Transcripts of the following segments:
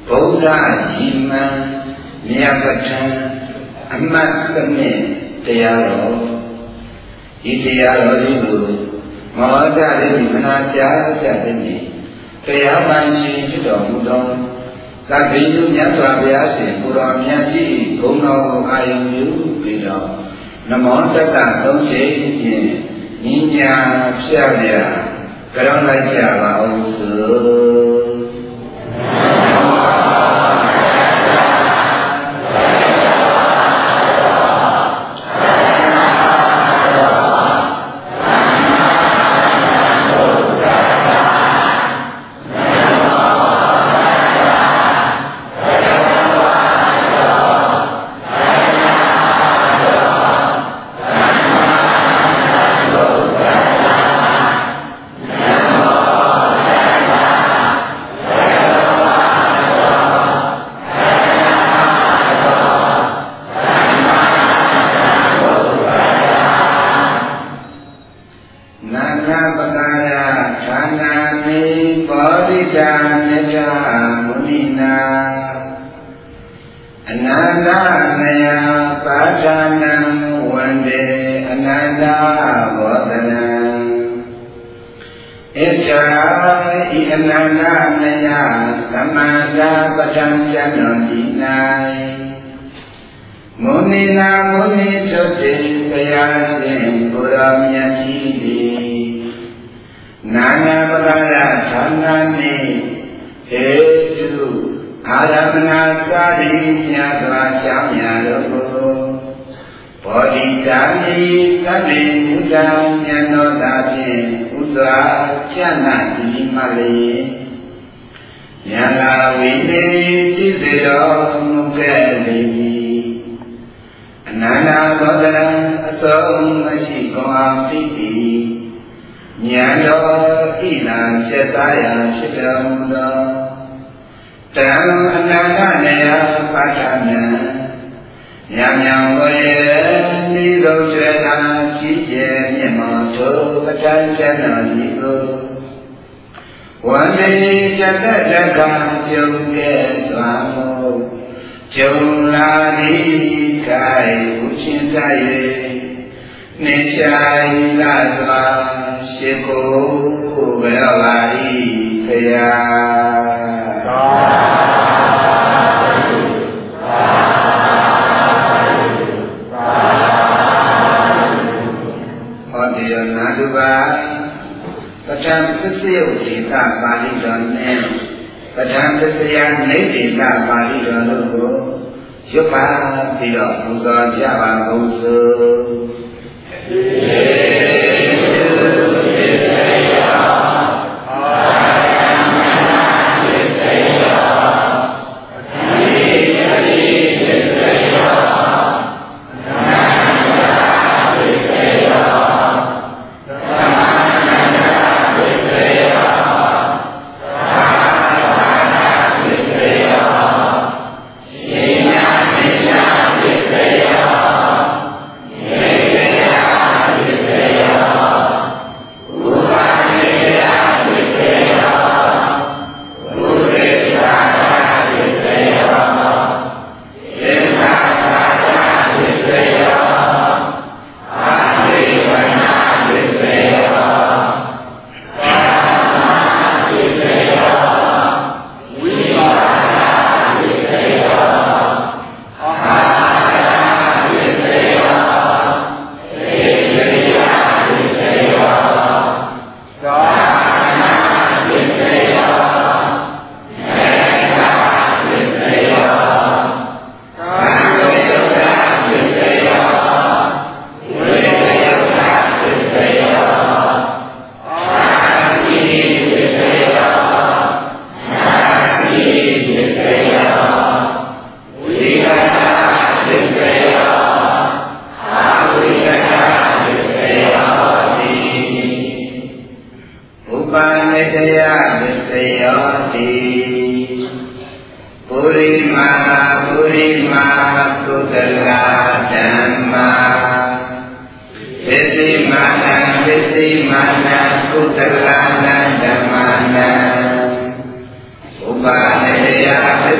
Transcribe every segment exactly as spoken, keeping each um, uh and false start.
Buddha Yiman Miyapatan Amat Kami Teyaro Iteyaro Ibu Mawada Dini Manatya Jadini Teyamansi Chido Mudon Kabindu Nyatwa Biasi Pura Miyati Gungno Ayam Yu Bido Namo Tata Dongche Ninya Pyabya Karana Java Osu Yeah.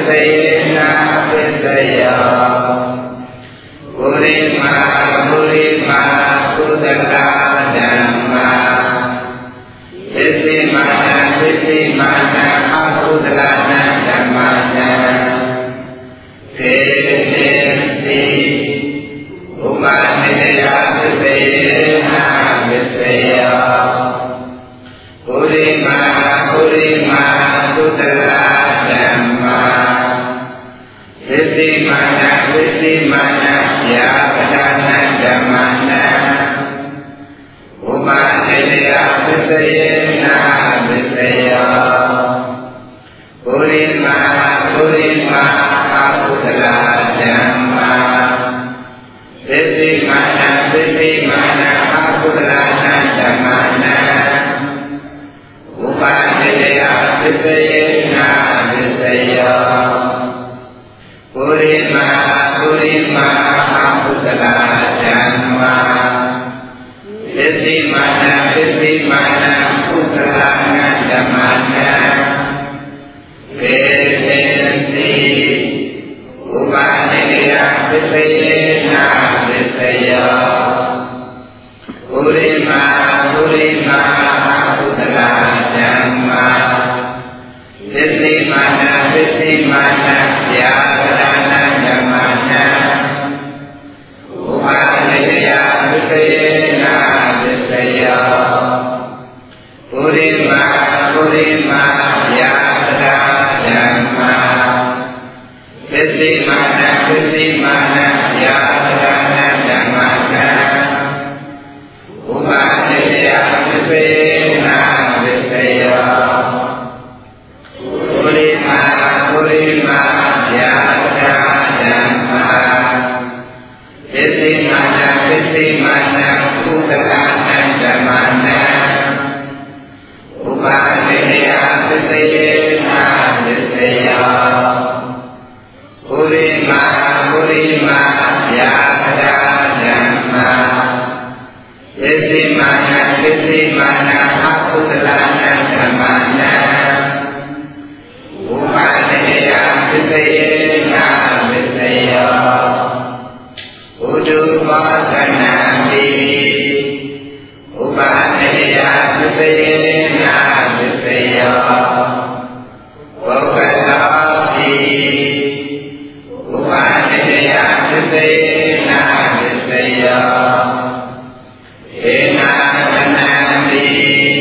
Visaya na Visaya Purima Purima Kudala Dhamma Visimana Visimana Akudala Dhammana Visaya Umanidaya Visaya na Visaya Purima Purima Kudala Dhamma Visimana Visimana Yavadana Dhammana Umanidaya Visaya na Visaya Purima Purima Akudala Dhamma Visimana Visimana Akudala Dhammana Upanidaya Visaya na Visaya Purima Purima Akudala Dhamma Visimana Visimana Akudala Dhammana Visimana Upanidaya Visaya na Visaya Purima Purima Akudala Dhamma Visimana Visimana Yavadana Dhammana Upanidaya Visaya na Visaya Purima Purima Yavadana Dhamma Visimana Visimana Yavadana Dhammana Upanidaya Visaya na Visaya Purima Purima Yavadana Dhamma Visimana Visimana Akudala Dhammana Upanidaya Visaya na Visaya Purima Purima Yavadana Dhamma Visimana Visimana Akudala Dhammana Upanidaya Visaya na Visaya Udupasanami Upanidaya Visaya na Visaya Vokalapi Upanidaya Visaya na Visaya Enanami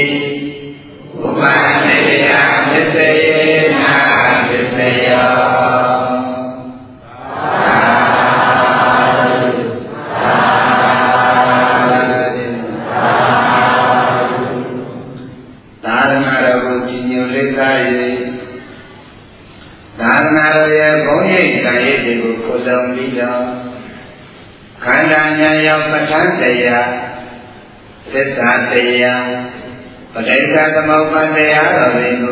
Upanidaya Visaya na Visaya Sesataya Padesa Tamaupadaya Ravindu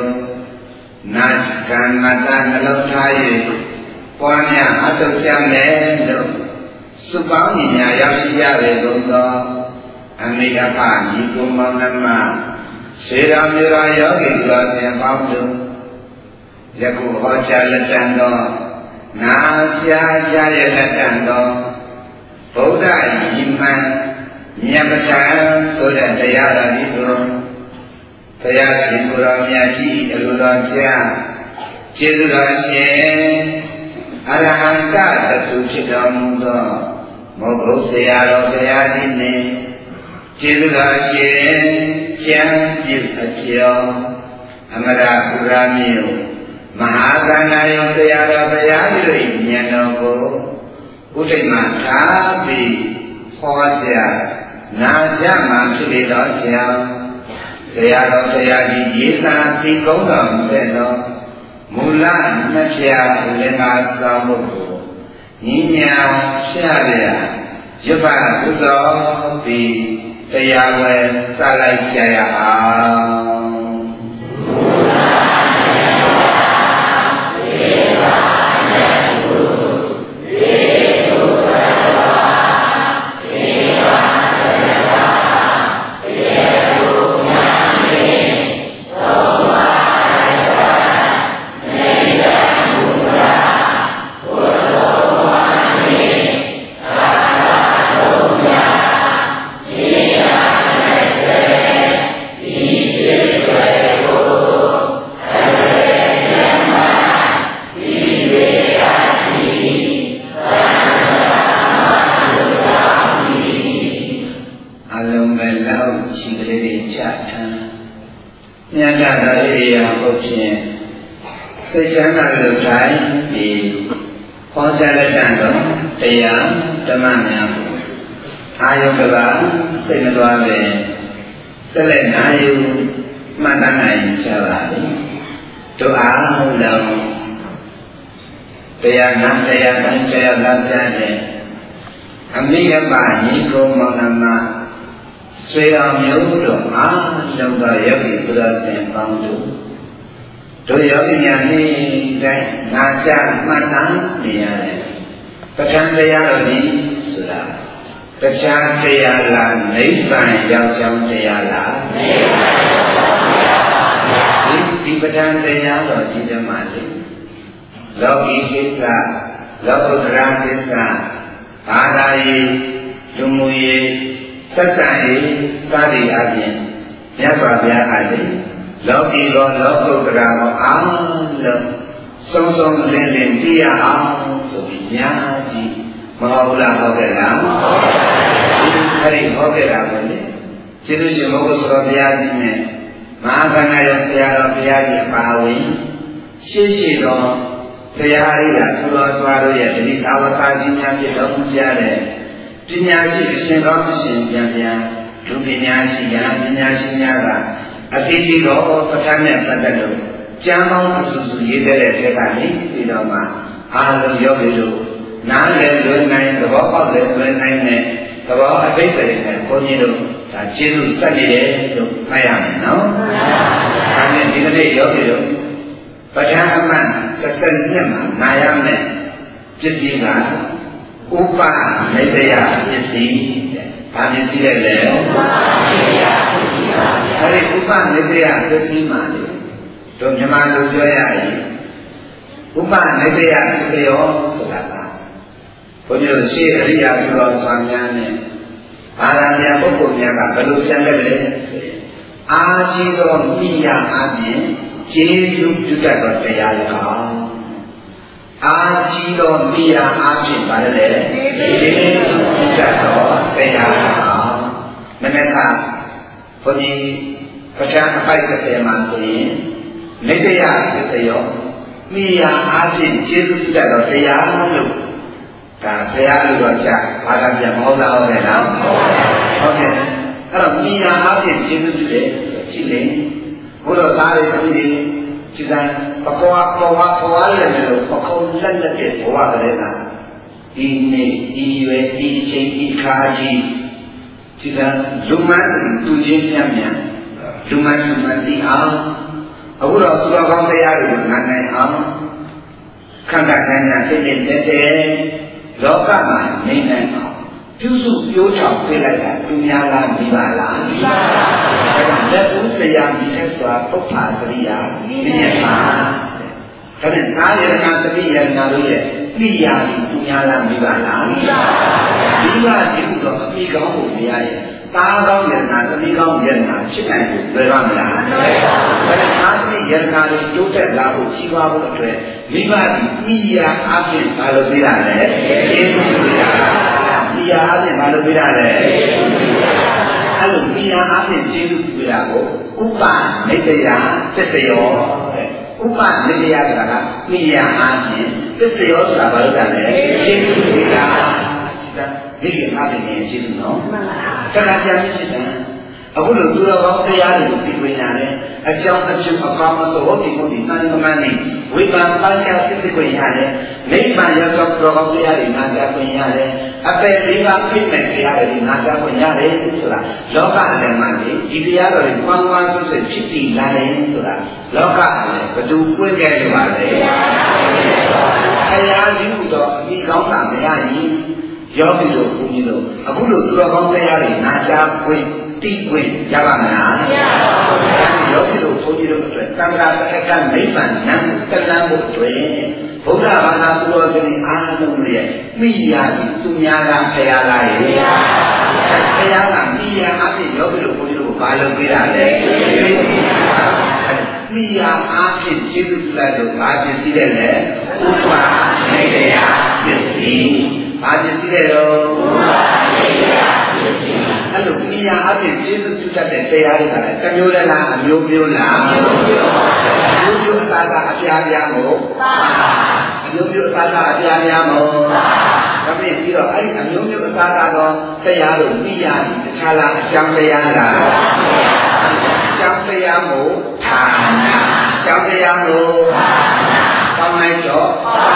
Najkan Mata Nalothaye Pwanya Atokhyamendo Supaminya Yashiyare Gondo Amidapa Nikumanama Siramira Yogi Dwasya Pavdu Yaku Hocha Latando Nasya Jaya Latando Buddha Yiman Nyamatan Soda Dayara Nidro Daya Singura Myaji Eluraja Chidurasye Arahanta Tatu Chidamudo Mogo Sayaro Dayadine Chidurasye Chan Jil Achyo Amara Puramyo Mahaganayo Dayara Dayadiri Nyanogo Utima Tabi Hoja Najama Chilido Jam Sayaro Dayadi Yisa Tikogam Veno Mulan Nachya Ulema Samuku Ninya Sharia Yupa Kuzo Pi Sayawe Salai Jaya Thank you. phiền cái chán là được trái thì khó ra lại tràn đó thì á cho mà nhà ai yêu cái bán thì nó qua về sẽ lên ai yêu mà đằng này sao lại chỗ á là thì á nằm thì á đang chơi làm ra này anh biết các bạn nhí cô mong nằm mà suy ra nhớ được á trong thời gian thì tôi đã xem bằng đủ tôi ở cái nhà đi đây na cha mà nắng thì à cái trang đây là gì sửa cái trang đây là lấy bài giao trong đây là thì cái trang đây là gì đó mà đi lo kỹ cái là lo có ra cái là à đây dùng mùi sắc sải sa đi à gì nhớ vào bia à gì lo kỹ lo lo có ra lo áo lo song song lên lên đi áo rồi nhá gì mà họ là họ cái làm cái họ cái làm đấy chỉ là chỉ một số bia gì này mà cái này là bia là bia gì bao nhiêu xí xí đó bia này là tu lo xóa rồi vậy thì tao là ta chỉ nhá chỉ đâu cũng ra đấy chỉ nhá chỉ xin đó xin nhá nhá lúc đi nhá chỉ nhá nhá chỉ nhá là ở đây chỉ đó phát triển này phát triển được cha mong sự sự gì đấy để cái này thì đó mà à rồi vô cái đó nãy lên lên này rồi có lên lên này này rồi ở đây phải này có nhiều được ta chỉ được cái gì đấy được hay à nó anh nên chỉ có đây vô cái đó phát triển mà cái sinh nhá mà này anh này chỉ gì cả upa này bây giờ chỉ gì anh nên chỉ là lẽ cái upa này bây giờ cái gì mà trong nhà máy đồ chơi à gì, upa này bây giờ cái gì đó sửa lại, bây giờ xe đi ra chỗ đó sang nhà này, à là nhà bố của nhà cả cái đồ chơi này, à chỉ có mi ya à gì, chế giúp chúng ta có thể làm cả, à chỉ có mi ya à gì mà đấy, chế giúp chúng ta có thể làm cả, nên là bây giờ phát triển phải cái gì mà thôi. Mấy cái nhà thì thấy không, mi ya áp dụng chế độ tự đại đó thấy á luôn, cả thấy á luôn rồi chả, bà làm gì mà lao này nào, ok, cái đó mi ya áp dụng chế độ tự đại, chỉ lấy, bữa đó ta đi cái gì, chỉ là, bà có có có có lần rồi, bà không lần lần để có cái đấy là, đi này đi về đi chơi đi khá gì, chỉ là lúc mà tu chơi nhảm nhảm, lúc mà lúc mà đi áo ở đó tôi có con thấy ai được ngàn này không? Khăn đặt này là cái nền thế thế, đó các bạn nên này không? Thiếu dụ yếu trọng cái lại là tôi nhà làm đi bà làm, cái bạn đã uống thời gian đi theo xóa phúc phá cái gì à? Cái gì mà? Cái này ta giờ là cái gì là đối với đi nhà thì tôi nhà làm đi bà làm, đi bà thì cũng có đi có một cái gì ta đâu nhận là cái đi đâu nhận là chiếc này về làm là cái này ta cái nhận là đi chỗ tệ là một chi qua một chuyện lý ba thì đi à áp dụng bao lâu bây giờ đấy thế đi à áp dụng bao lâu bây giờ đấy hay là đi à áp dụng chế độ bây giờ có cúp bản mấy cái giá cái gì đó cúp bản mấy cái giá là đi à áp dụng cái gì đó là bao lâu đấy chế độ bây giờ cái gì áp dụng này chế độ nó cái này là gì thế? Ở cái lúc tôi vào cái nhà thì bị quên nhà đấy, ở trong ở trong ở con mà tổ thì cũng bị nan công an này, với ban ban nhà thì bị quên nhà đấy, mấy ban nhà trong pro vào cái nhà thì nan ra quên nhà đấy, ở bên mấy ban kia mấy cái nhà thì nan ra quên nhà đấy, thế là, lo cả là mà đấy, cái nhà rồi quan quan tôi sẽ chích tiền ra đấy, thế là, lo cả là, cái chú quên cái gì mà đấy, cái nhà thì đó, đi công làm cái nhà gì do cái đồ cũng như đồ, ở cái lúc tôi vào cái nhà thì nan ra quên ti quyền gia bà ngã, do cái đồ thôi như đồ một chuyện, tam ra cái cái mấy bản năng cái năng một chuyện, bố ra bà nào tôi cái này ăn đâu liền, mi ya thì tôi nhà làm thầy lại, thầy làm mi ya áp thì do cái đồ thôi như đồ ba lần cái là đấy, mi ya áp thì chỉ được là đồ ba cái gì đấy là, upa này đấy à, cái gì, ba cái gì đấy đâu. Hello, mi ညာအပြင်ကျေးဇူးပြုတတ်တဲ့တရားတွေကလည်းတစ်မျိုးလားအမျိုးမျိုးလားမျိုးမျိုးအသားကအပြားပြားမို့အမျိုးမျိုးအသားကအပြားပြားမို့ဒါပေမဲ့ပြီးတော့အဲ့ဒီအမျိုးမျိုးအသားကတော့တရားလို့ပြီးရပြီတခြားလားအကြောင်းတရားလားအကြောင်းတရားမို့ဌာနအကြောင်းတရားမို့ကောင်းလိုက်တော့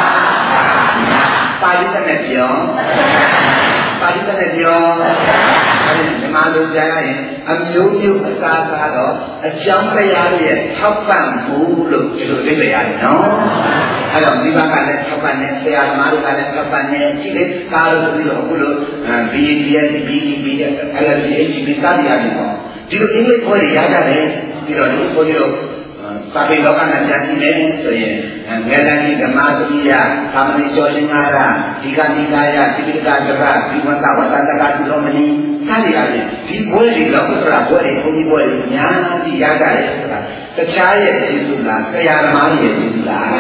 ပါဠိနဲ့ပြောပါဠိနဲ့ပြောအဲဒီဓမ္မလိုကြားရရင်အမျိုးမျိုးအစားစားတော့အကြောင်းတရားရဲ့ထောက်ပံ့မှုလို့ဒီလိုသိကြရတယ်နော်အဲတော့မိဘကလည်းထောက်ပံ့နေဆရာသမားတွေကလည်းထောက်ပံ့နေရှိတယ်ကားလို့ပြီးတော့အခုလို B E D S B E B L S H B စသည်အားဖြင့်ပေါ့ဒီလိုအင်္ဂလိပ်ဘွဲတွေရကြတယ်ပြီးတော့ဒီဘုန်းကြီးတို့စာပေလောကနဲ့ပြန်ကြည့်မယ်ဆိုရင်ငယ်တန်းကြီးဓမ္မစရိယသာမဏေကျော်လင်္ကာရဒီကနိကာယတိပိဋကကရဘိဝန္တဝတ္တတကသုလောမဏိစသည်အားဖြင့်ဒီဘွဲတွေလောကုတ္တရာဘွဲတွေဘုန်းကြီးဘွဲတွေအများကြီးရကြတယ်ဆိုတာတခြားရဲ့ကျေးဇူးလားဆရာသမားရဲ့ကျေးဇူးလား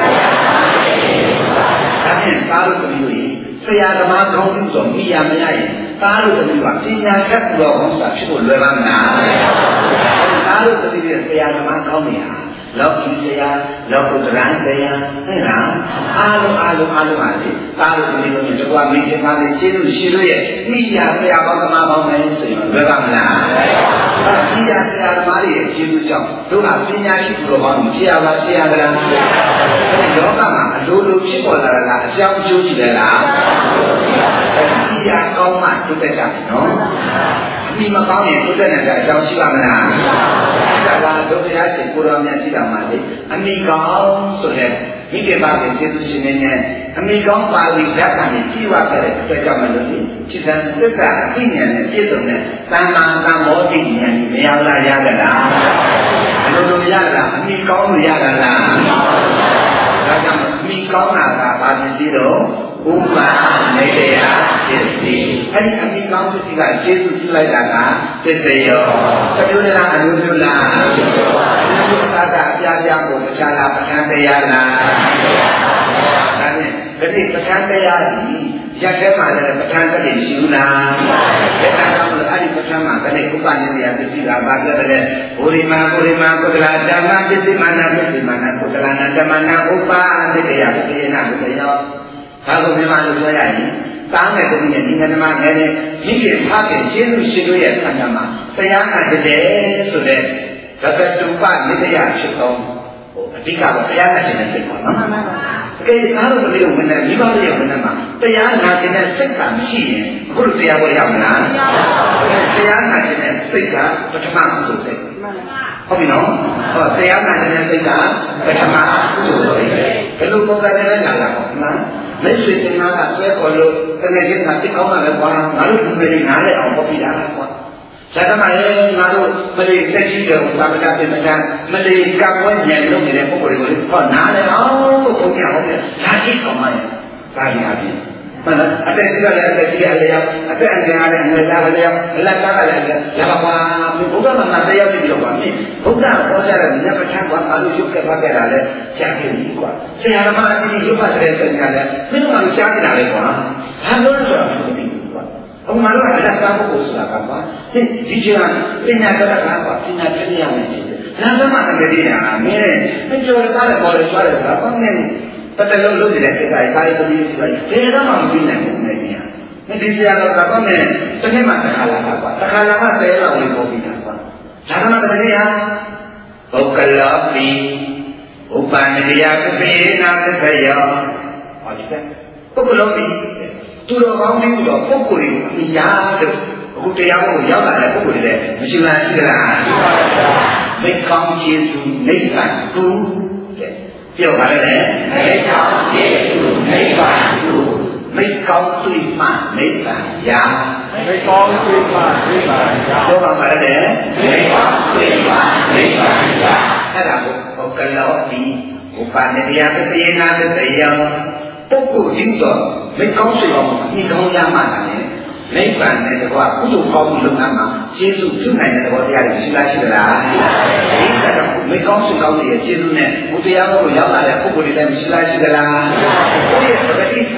ဒါဖြင့်သားလို့ပြောရင်ဆရာသမားကောင်းပြီဆိုမိရမရရင်သားလို့ပြောပညာတတ်တော်ဟောတာဖြစ်ဖို့လွယ်ပါမလားသားလို့တည်းဆရာသမားကောင်းနေတာလောကီတရားလောကုတ္တရာတရားဟုတ်လားအားလုံးအားလုံးအားလုံးပါလေသားလို့ဒီလိုမျိုးတကွာမိခင်သားလေးရှင်းလို့ရှိလို့ရဲ့မိယာဆရာပေါင်းသမားပေါင်းမယ်ဆိုရင်လွယ်ပါမလားအဲမိယာဆရာသမားတွေရဲ့ကျေးဇူးကြောင့်တို့ကပညာရှိသူတော်ကောင်းမဖြစ်ရပါဖြစ်ရကြလားအဲဒီလောကမှာအလိုလိုဖြစ်ပေါ်လာတာကအကြောင်းအကျိုးရှိတယ်လားမိယာကောင်းမှတုတ်တက်ကြတယ်နော်မိမကောင်းရင်တုတ်တက်နေတဲ့အကြောင်းရှိပါမလားဒါကဒုက္ခရရှင်ကိုရောမြတ်ရှိတာမှလေအမိကောင်းဆိုတဲ့မိခင်ပါခင်ကျေးဇူးရှင်နေနဲ့အမိကောင်းပါဠိဓာတ်ကနေပြည့်ဝခဲ့တဲ့အတွက်ကြောင့်မလို့ဒီจิตသစ္စာအသိဉာဏ်နဲ့ပြည့်စုံတဲ့သမ္မာသမ္ဗောဓိဉာဏ်ကြီးမရလားရကြလားဘယ်လိုလိုရလားအမိကောင်းလို့ရတာလားဒါကြောင့်အမိကောင်းတာကဘာဖြစ်ပြီးတော့ဥပ္ပါနေတရားဖြစ်စီအဲ့ဒီအမိကောင်းဖြစ်စီကကျေးဇူးပြုလိုက်တာကသစ္စေရောတစ်မျိုးလားအမျိုးမျိုးလားအမျိုးမျိုးသာသာအပြားပြားကိုတခြားလားပဋ္ဌာန်းတရားလားဒါနဲ့ဒီပဋ္ဌာန်းတရားကြီးရက်ထဲမှာလည်းပဋ္ဌာန်းတက်ရှိဘူးလားဒါကြောင့်အဲ့ဒီပဋ္ဌာန်းမှာဒီဥပ္ပါနေတရားဖြစ်စီကဘာပြောတယ်ဘုရိမာဘုရိမာကုသလဓမ္မပစ္စည်းမာနပစ္စည်းမာနကုသလနာဓမ္မနာဥပ္ပါနေတရားဖြစ်နေနာဘုရားဒါကိုမြန်မာလိုပြောရရင်တားမဲ့တည်းနဲ့ဒီငနမငယ်နဲ့မိခင်ဖခင်ကျေးဇူးရှင်တို့ရဲ့ဆန္ဒမှာတရားခံတဲ့ဆိုတဲ့သတ္တတုပနိတယဖြစ်သောဟိုအဓိကတော့တရားခံတဲ့စိတ်ပေါ့နော်မှန်ပါပါတကယ်သားလို့မလို့ဝင်နေမိဘတွေရဲ့ဝင်နေမှာတရားနာတဲ့စိတ်ကမရှိရင်အခုလိုတရားပေါ်ရောက်မလားမရပါဘူးတရားနာတဲ့စိတ်ကပထမဆိုစိတ်ဟုတ်ပြီနော်ဟောတရားနာတဲ့စိတ်ကပထမဆိုစိတ်ဘယ်လိုပုံစံနဲ့လာတာပေါ့နော်မိတ်ဆွေတင်နာကဆွဲပေါ်လို့တကယ်ချင်းကတိတ်ကောင်းတာလည်းကွာငါတို့ဒီလိုနားလဲအောင်ပေါ့ပြတာကွာဇာတမရဲ့ငါတို့မလေးတက်ရှိတယ်ဘာမှမပြမတတ်မလေးကဝဲညံလုပ်နေတဲ့ပုံကိုယ်တွေကိုဟောနားလဲအောင်လို့ပုံပြဟုတ်တယ်ဒါအိတ်ကောင်းမှဒါကြီးအပြင်မှန်လားအတက်ကြီးလည်းအတက်ကြီးလည်းရောက်အတက်အငယ်လည်းငယ်သားလည်းရောက်လက်သားလည်းရောက်ပါဘုရားမှာတရားကြည့်လို့ပါမြင်ဘုရားဟောကြားတဲ့ဉာဏ်ပဋ္ဌာန်းကဘာလို့ရုပ်ကပ်ခဲ့တာလဲကြားခဲ့ပြီကွာဆရာသမားအကြီးရုပ်ပတ်တဲ့ဆရာလည်းမင်းတို့ကကြားနေတာလေကွာဘာလို့လဲဆိုတော့မသိဘူးကွာအခုမှတော့အလက်စားဖို့ကိုဆိုတာကပါဒီဒီကျန်ပညာတတ်တာကပါပညာပြည့်ရမယ်ရှိတယ်လမ်းသမအကတိညာမင်းနဲ့မကြော်သားတဲ့ပေါ်လေသွားတယ်ဆိုတာဘာနဲ့တတလုံးလုံးနေတဲ့ကိစ္စကြီးကာယသမီးတွေဘယ်တော့မှမပြီးနိုင်ဘူးနဲ့ညာမဒီဆရာတော်ကတော့နဲ့တစ်နှစ်မှတစ်ခါလာတာကွာတစ်ခါလာမှဆယ်လောက်ဝင်ပေါ်ပြီးတာကွာဒါကမှတကယ်ဟာပုဂ္ဂလောပိဥပ္ပန္နတရားပပိနာသခယောဟောဒီကပုဂ္ဂလောပိသူတော်ကောင်းပြီးတော့ပုဂ္ဂိုလ်တွေအရာလို့အခုတရားကိုရောက်လာတဲ့ပုဂ္ဂိုလ်တွေလည်းမရှိလားရှိကြလားရှိပါပါမိကောင်းခြင်းသူနိဗ္ဗာန်သူပြောပါလေမိကောင်းခြင်းသူနိဗ္ဗာန်သူမိကောင်းတွေ့မှနိဗ္ဗာန်ရမိကောင်းတွေ့မှနိဗ္ဗာန်ရပြောပါပါလေမိကောင်းတွေ့မှနိဗ္ဗာန်ရအဲ့ဒါကိုပုဂ္ဂလောပိဥပ္ပန္နတရားပတိနာတတယောပုဂ္ဂိုလ်ကြီးတော့မိကောင်းတွေ့အောင်မိကောင်းရမှတယ်နိဗ္ဗာန်နဲ့တကွာကုသိုလ်ကောင်းမှုလုပ်ငန်းမှာကျေးဇူးပြုနိုင်တဲ့သဘောတရားတွေရှိလားရှိသလားရှိပါဘူးဒီကတော့မိကောင်းစုကောင်းရဲ့ကျေးဇူးနဲ့ဘုရားတော်ကိုရောက်လာတဲ့ပုဂ္ဂိုလ်တွေလည်းရှိလားရှိသလားရှိပါဘူးဒီပဂတိသ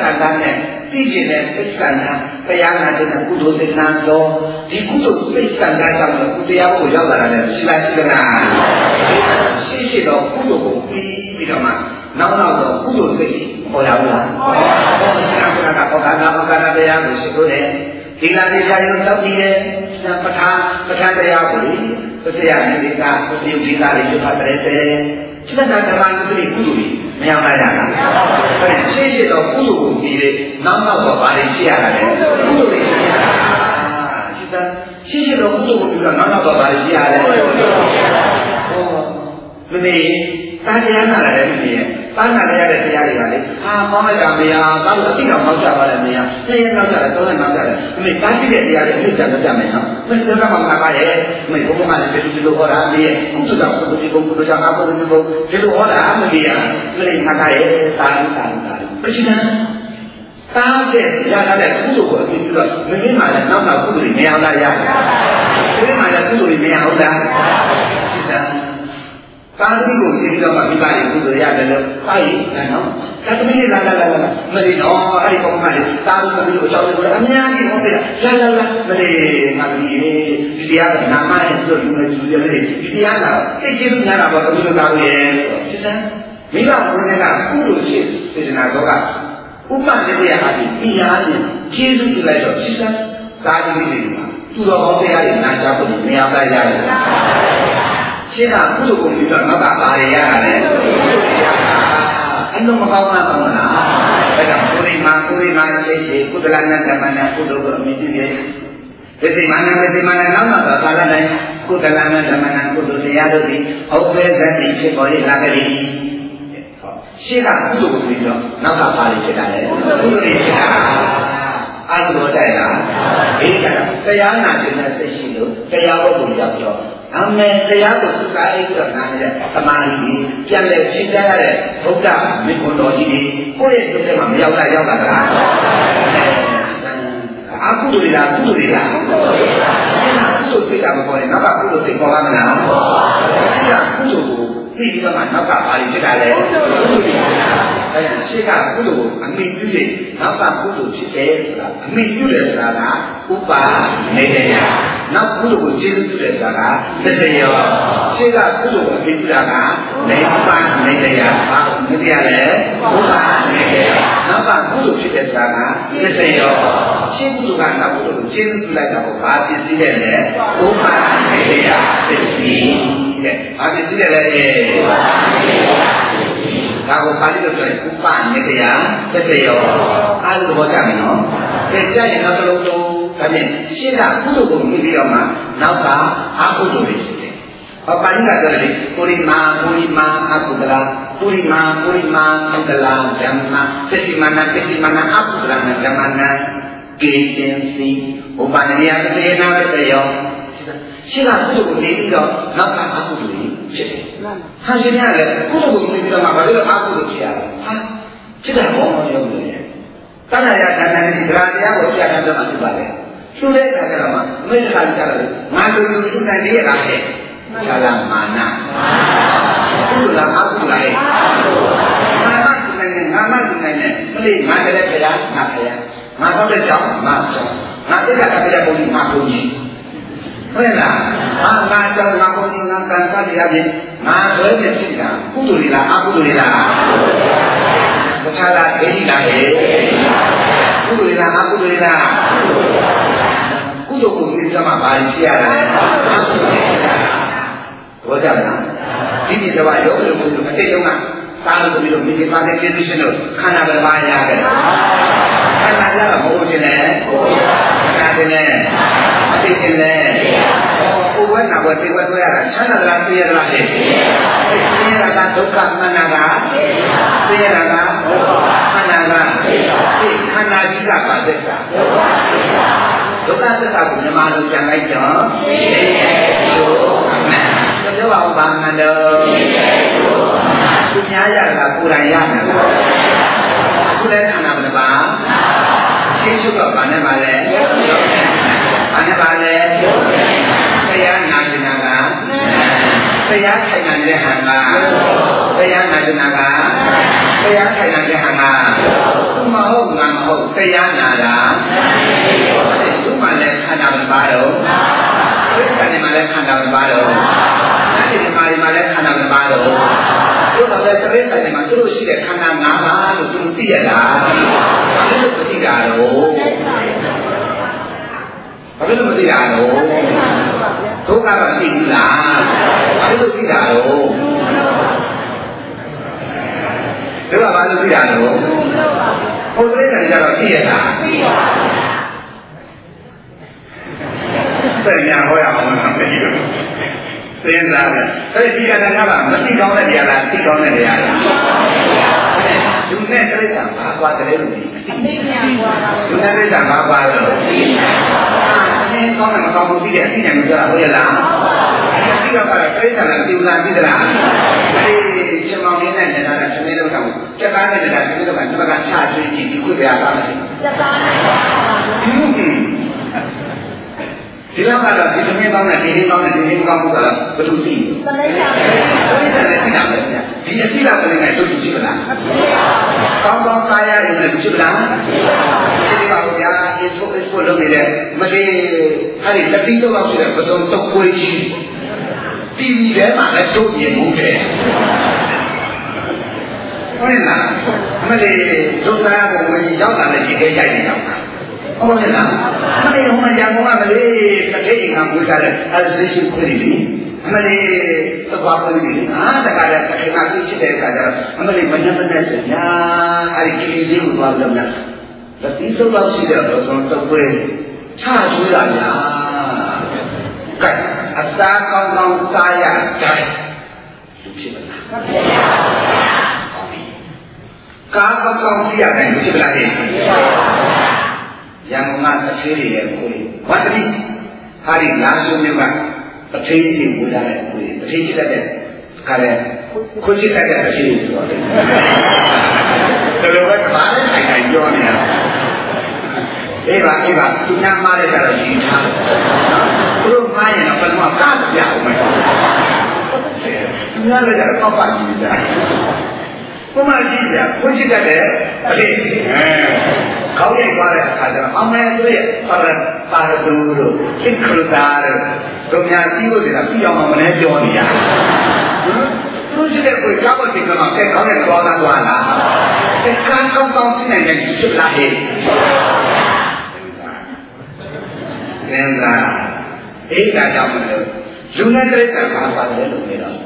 ကံတန်းနဲ့သိကျင်တဲ့စိတ်ကံတန်းတရားနာတဲ့ကုသိုလ်စေတနာတော်ဒီကုသိုလ်စိတ်ကံတန်းကြောင့်ကုတရားကိုရောက်လာတယ်ရှိလားရှိကလားရှိရှိတော့ကုသိုလ်ကိုပြီးပြီးတော့မှနောက်နောက်တော့ကုသိုလ်စိတ်ပေါ်လာဘူးလားပေါ်လာပါဘုရားကဟောတာနာဩကာရတရားကိုရှိလို့တယ်ဒီလာဒီကြာရုံတောက်ပြီးတယ်ပဋ္ဌာန်းပဋ္ဌာန်းတရားကိုလေတရားနိဒေတာပုရိယဒီတာတွေဖတ်တယ်တဲ့စိတ္တဓမ္မနုတိကုသိုလ်ကြီးမရောက်လာကြလားအဲ့ဒါရှင်းရှင်းတော့ကုသိုလ်ကိုပြီးတယ်နောက်နောက်တော့ဗာတွေဖြစ်ရတာလေကုသိုလ်တွေဖြစ်ရတာစိတ္တရှင်းရှင်းတော့ကုသိုလ်ကိုပြီးတော့နောက်နောက်တော့ဗာတွေဖြစ်ရတယ်ဟောမမေတာတရားနာတယ်မမေတာနာရတဲ့တရားတွေကလေဟာမောင်းလိုက်တာမရဘာလို့အတိတော်မောက်ကြပါလဲမရနှစ်ရက်နောက်ကြတယ်သုံးရက်နောက်ကြတယ်မမေတာရှိတဲ့တရားတွေအမြင့်ကြမကြမယ်နော်မင်းတို့ကမှမပါရဲ့မမေဘုရားကလည်းဒီလိုဟောတာမင်းကုသတော်ကုသတိဘုကုသကြောင့်အကုသတိဘုဒီလိုဟောတာမမေရမလေးမှာရဲ့တာလူတာလူတာလူပရိသတ်တားတဲ့ရတာတဲ့ကုသိုလ်ကိုအမြင်ပြီးတော့မင်းမှလည်းနောက်နောက်ကုသိုလ်တွေမရအောင်လားရတယ်မင်းမှလည်းကုသိုလ်တွေမရအောင်လားစိတ္တသာသီကိုကြည့်ပြီးတော့မိဘတွေကုသိုလ်ရတယ်လို့ဟာရည်နော်တသမီးလာလာလာလာမလေးတော့အဲ့ဒီပုံမှန်လေးသာသီသမီးကိုအကြောင်းလေးအများကြီးဟောပြလာလာလာမလေးသာသီဒီတရားကနာမရဲ့တို့လူငယ်လူတွေလေးဒီတရားကသိချင်းလို့ညာတာပေါ့သမီးတို့ကောင်းရဲ့စိတ္တမိဘဝင်ကကုသိုလ်ရှိစေတနာတော့ကဥပဒေတရားဟာဒီတရားချင်းကျေးဇူးပြုလိုက်တော့စိတ္တသာသီတွေမှာသူတော်ကောင်းတရားတွေနာကြားဖို့မရပါရဘူးရှင်းတာကုသိုလ်ကိုပြီးတော့နောက်ကဘာတွေရတာလဲကုသိုလ်တွေရတာအဲ့လိုမကောင်းမှကောင်းလားဒါကြောင့်ကိုရိမာကိုရိမာရှိရှိကုသလနာဓမ္မနာကုသိုလ်ကိုအမြင်ကြည့်ရဲ့ဒီစိမာနာဒီမာနာနောက်မှတော့သာလတိုင်းကုသလနာဓမ္မနာကုသိုလ်တရားတို့ဒီဩဘေဇတိဖြစ်ပေါ်ရလာကြ၏ရှင်းတာကုသိုလ်ကိုပြီးတော့နောက်ကဘာတွေဖြစ်တာလဲကုသိုလ်တွေဖြစ်တာအာသုတတိုက်လားဒီကတရားနာခြင်းနဲ့သိရှိလို့တရားဝတ်ကိုရောက်တော့အမေတရားကိုသုကာအိတ်တော့နားနေတဲ့သမာဓိကြီးပြန်လဲရှင်းပြရတဲ့ဘုရားမေခွန်တော်ကြီးတွေကိုယ့်ရဲ့စိတ်ထဲမှာမရောက်တာရောက်တာလားအာကုသိုလ်တွေလားကုသိုလ်တွေလားကုသိုလ်တွေပါရှင်းတာကုသိုလ်စိတ်ကမပေါ်ရင်နောက်ကကုသိုလ်စိတ်ပေါ်လာမလားရှင်းတာကုသိုလ်ကိုသိပြီးတော့မှနောက်ကဘာတွေဖြစ်တာလဲကုသိုလ်တွေအဲရှင်းကကုသိုလ်ကိုအမိပြုရင်နောက်ကကုသိုလ်ဖြစ်တယ်ဆိုတာအမိပြုတယ်ဆိုတာကဥပါနေတရားနောက်ကုသိုလ်ကိုကျေးဇူးပြုတယ်ဆိုတာကသတ္တရောရှင်းကကုသိုလ်ကိုအမိပြုတာကနေပါနေတရားဘာနေတရားလဲဥပါနေတရားနောက်ကကုသိုလ်ဖြစ်တယ်ဆိုတာကသတ္တရောရှင်းကုသိုလ်ကနောက်ကုသိုလ်ကိုကျေးဇူးပြုလိုက်တာကိုဘာဖြစ်စီးတယ်လဲဥပါနေတရားသိပြီတဲ့ဘာဖြစ်စီးတယ်လဲဥပါနေတရားဒါကိုပါဠိလိုပြောရင်ဥပနိတယသတ္တရောအားလုံးသဘောကျပြီနော်။ဒါကြရင်နောက်တစ်လုံးလုံးဒါဖြင့်ရှင်းတာကုသိုလ်ကိုမြင်ပြီးတော့မှနောက်ကအကုသိုလ်တွေဖြစ်တယ်။ဟောပါဠိကပြောတယ်လေပုရိမာပုရိမာအကုသလပုရိမာပုရိမာအကုသလဓမ္မပစ္စည်းမနာပစ္စည်းမနာအကုသလဓမ္မနာကေတင်စီဥပနိယသတ္တနာသတ္တရောရှင်းတာကုသိုလ်ကိုမြင်ပြီးတော့နောက်ကအကုသိုလ်တွေဖြစ်တယ်။ဟာရှင်များလည်းကုသိုလ်ကိုမြင်ပြီးတော့မှဘာလို့အာကုသိုလ်ဖြစ်ရလဲ။ဟာဖြစ်တာဘောရောလို့လေ။တဏှာရဒါနနဲ့ဒီတရားတရားကိုပြတာတော့မှဖြစ်ပါလေ။သူတဲ့အခါကျတော့မှအမေကလည်းကြားတယ်။ငါတို့လူသူတန်လေးရတာဟဲ့။ခြာလာမာန။ကုသိုလ်လားအာကုသိုလ်လား။ငါမှသူနိုင်နဲ့ငါမှသူနိုင်နဲ့မလေးငါတည်းဖရာငါဖရာငါတော့တဲ့ကြောင့်ငါကြောင့်ငါတိတ်ကတည်းကဘုန်းကြီးငါဘုန်းကြီးဟုတ်လားငါငါကြောင့်ငါဘုန်းကြီးငါကံစားရခြင်းငါဆွဲနေဖြစ်တာကုသိုလ်တွေလားအကုသိုလ်တွေလားမချလာဒိဋ္ဌိလားဟဲ့ကုသိုလ်တွေလားအကုသိုလ်တွေလားကုသိုလ်ကိုသိကြမှာဘာဖြစ်ရလဲအကုသိုလ်တွေဘောကြမလားဒီဒီတော့ရောလို့ဘုရားအတိတ်တုန်းကသာလို့ပြီးတော့မိခင်ပါတဲ့ကျေးဇူးရှင်တို့ခန္ဓာပဲပါရခဲ့တယ်ခန္ဓာရတော့မဟုတ်ခြင်းနဲ့ဟုတ်ပါဘူးခန္ဓာနဲ့အတိတ်ခြင်းနဲ့ဟိုဘက်နာဘက်သိဘက်တွေ့ရတာချမ်းသာသလားသိရသလားဟဲ့သိရတာကဒုက္ခမနကသိရတာကခန္ဓာကသိခန္ဓာကြီးကပါသက်တာဒုက္ခသစ္စာကိုမြန်မာလိုပြန်လိုက်တော့သိတယ်လို့အမှန်ပြောပါဦးဘာမှန်တော့သူများရတာကိုယ်တိုင်ရမှာအခုလည်းခန္ဓာဘယ်နှပါရှင်းချုပ်တော့ဘာနဲ့ပါလဲဘာနဲ့ပါလဲတရားနာကျင်တာကတရားထိုင်နေတဲ့ဟန်ကတရားနာကျင်တာကတရားထိုင်နေတဲ့ဟန်ကမဟုတ်ငါမဟုတ်တရားနာတာသူ့မှာလည်းခန္ဓာမပါတော့ဘယ်ကနေမှလည်းခန္ဓာမပါတော့အဲဒီမှာဒီမှာလည်းခန္ဓာမပါတော့တို့တော့လည်းတရိစ္ဆာန်တွေမှာသူတို့ရှိတဲ့ခန္ဓာ၅ပါးလို့သူတို့သိရလားဘာလို့မသိတာတော့ဘာလို့မသိတာတော့ဒုက္ခတော့သိဘူးလားဘာလို့သိတာတော့ဒါကဘာလို့သိတာတော့ဟိုတရိစ္ဆာန်ကြတော့သိရလားသိပါဘူးတဲ့ညာဟောရအောင်မသိဘူးစဉ်းစားတယ်အဲဒီကတည်းကမသိကောင်းတဲ့တရားလားသိကောင်းတဲ့တရားလားသူနဲ့တိရစ္ဆာန်ဘာကွာတယ်လို့ဒီသူနဲ့တိရစ္ဆာန်ဘာကွာလို့အင်းကောင်းတယ်မကောင်းဘူးသိတယ်သိတယ်မပြောတာဟုတ်ရလားအဲဒီကတော့တိရစ္ဆာန်ကသိလားသိသလားအဲဒီရှင်မောင်လေးနဲ့နေတာကသမီးတို့ကစက်ကားနဲ့နေတာသမီးတို့ကဒီဘက်ကချဆွေးကြည့်ဒီခွေပြားသားမရှိစက်ကားနဲ့ဒီလောက်ကတော့ဒီသမီးကောင်းတဲ့ဒီသမီးကောင်းတဲ့ဒီသမီးကောင်းဘူးကတော့ဘယ်သူသိလဲသလိပ်ပါသလိပ်တယ်သိတာပဲဗျာဒီအသိလားသလိပ်နဲ့တို့ကြည့်မလားကောင်းကောင်းစားရရင်လည်းကြည့်မလားဒီကဗျာဒီဆိုအစ်ကိုလုပ်နေတဲ့မလေးအဲ့ဒီလက်ပြီးတော့ဆိုတဲ့ဘုံတော့ကိုကြီးတီဗီထဲမှာလည်းတို့မြင်မှုတယ်ဟုတ်လားမလေးတို့သားကမကြီးရောက်လာတဲ့ဒီကိစ္စကြီးရောက်တာဟုတ်ကဲ့လားမလေးဟိုမှာရန်ကုန်ကမလေးတစ်ခေတ်ကမွေးကြတဲ့အဲဒါရှိခွေးလေးမလေးသဘာဝလေးအာတကားတဲ့တစ်ခေတ်ကပြည့်ချတဲ့အခါကျတော့အမလေးမနှမနဲ့စညာအဲဒီကလေးလေးကိုသွားလို့များလက်ပြီးဆုံးတော့ရှိတဲ့တော့ဆိုတော့ပွဲချကျွေးတာညာကဲအစားကောင်းကောင်းစားရကြတယ်လူဖြစ်မလားမဖြစ်ပါဘူးကားကောင်းကောင်းကြည့်ရတယ်လူဖြစ်မလားဟဲ့ရန်ကုန်ကတစ်သေးရဲ့ကိုယ်ဝတ်တိဟာဒီလာရှုမျိုးကတစ်သေးကြီးကိုလာတဲ့ကိုယ်တစ်သေးချစ်တဲ့ခါလဲခွချစ်တဲ့တစ်သေးဆိုတော့တယ်တော်တော်ကဘာလဲထိုင်ထိုင်ပြောနေတာအေးပါအေးပါသူများမှားတဲ့ကြတော့ရှိထားသူတို့မှားရင်တော့ဘယ်တော့မှကားမပြအောင်မယ်သူများလည်းကြတော့ပောက်ပါကြည့်တာဘုမကြီးကခွချစ်တဲ့အသေးအဲခေါင်းရိုက်သွားတဲ့အခါကျတော့အမေတို့ရဲ့ပါရပါရဒူတို့သိခရတာတို့များပြီးလို့ဆိုတာပြီးအောင်မလဲပြောနေရသူတို့ရှိတဲ့ကိုကြောက်တဲ့ကမှာကဲခေါင်းရိုက်သွားတာသွားလားကဲကံကောင်းကောင်းသိနိုင်တဲ့ဒီဖြစ်လာဟဲ့သင်္သာအိဒါကြောင့်မလို့လူနဲ့တိရစ္ဆာန်ဘာပါတယ်လို့ပြောတော့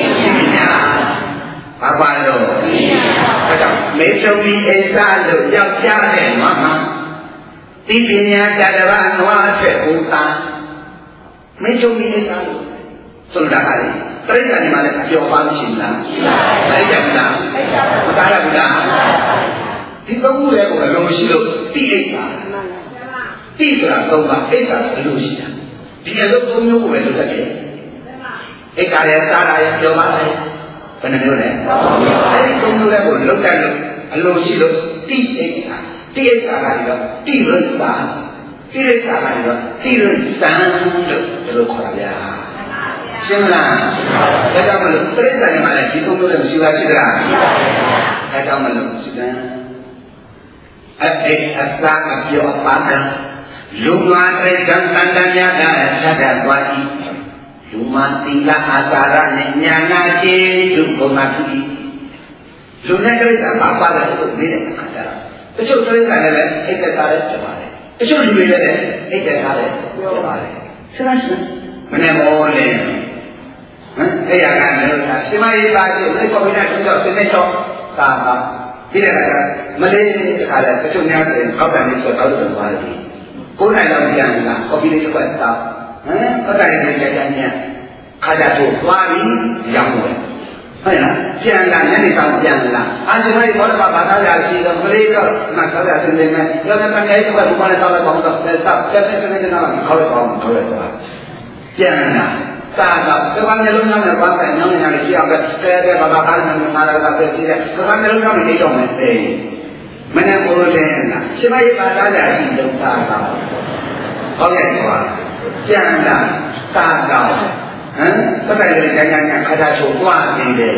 ဘာပါလို့အဲကြောင့်မေချုံဒီအိစာလို့ကြောက်ကြတဲ့မမတိပညာတတရနွားဆက်ဥတာမေချုံဒီအိစာလို့ဆိုတာကလေပြိဿာနေမှာလည်းကြော်ပါမရှိဘူးလားရှိပါဘူးပြိဿာမလားမတားရဘူးလားဒီသုံးခုလည်းကိုအလုံးရှိလို့တိအိစာတိဆိုတာသုံးပါအိစာအလုံးရှိတာဒီအလုံးသုံးမျိုးကိုပဲလုပ်တတ်တယ်အိကာရဲ့စားတာရဲ့ကြော်ပါရဲ့ဘယ်နှမျိုးလဲအဲဒီသုံးမျိုးလည်းကိုလုတ်တက်လို့အလိုရှိလို့တိအိတ်တာတိအိတ်တာကလည်းတိရိစ္ဆာတိရိစ္ဆာကလည်းတိရိစ္ဆာလို့ဒီလိုခေါ်တာဗျာရှင်းမလားဒါကြောင့်မလို့တိရိစ္ဆာနဲ့မှလည်းဒီသုံးမျိုးလည်းမရှိပါရှိသလားဒါကြောင့်မလို့ရှိတယ်အဲ့ဒီအစာအပြောအပါဒံလူမတိရိစ္ဆာန်တန်တများကဆက်တတ်သွား၏လူမသီလအာသာရနဲ့ညာနာကျေလူကုဏသူဤလူနဲ့တိရစ္ဆာန်ဘာပါလဲလို့နေတဲ့အခါကျတော့တချို့တိရစ္ဆာန်လည်းအိတ်သက်သားလည်းဖြစ်ပါတယ်တချို့လူတွေလည်းအိတ်သက်သားလည်းဖြစ်ပါတယ်ဆရာရှင်မနေ့မောလေးဟမ်အဲ့ရကလည်းရှင်မကြီးပါရှင်ဒီကော်မီနဲ့တော့ပြနေတော့သာသာဒီရကမလေးတခါလဲတချို့များတယ်ကောက်တယ်ဆိုတော့ကောက်တယ်သွားတယ်ကိုယ်နိုင်တော့ပြန်လာကော်ပီလေးတစ်ခွက်တောက်ဟမ်ပတ်တိုင်းနဲ့ကြကြညံ့ခါကြတော့သွားပြီးရောင်းတယ်ဟုတ်လားပြန်လာညနေဆောင်ပြန်လာအာရှင်မကြီးဘောဓဘာဘာသာရာရှိတော့ကလေးတော့မှတ်သားရစင်းနေမယ်လောကတန်ကြီးကဘုရားနဲ့တောက်လိုက်ပေါင်းတော့ဆက်ဆက်ဆက်ဆက်နေနေတာခေါ်လိုက်အောင်ခေါ်လိုက်တော့ပြန်လာသာတော့ဒီကနေ့လုံးနဲ့ဘာသာညောင်းနေတယ်ရှိအောင်ပဲကဲကဲဘာဘာကားနဲ့မှာလာတာပဲရှိတယ်ဒီကနေ့လုံးနဲ့နေတော့မယ်အေးမနေ့ကလို့တဲ့လားရှင်မကြီးဘာသာရာရှိတော့သာတော့ဟုတ်ရဲ့ကွာပြန်လာသာတော့ဟမ်ပတ်တိုင်းနဲ့ညာညာခါတာချိုးသွားနေတယ်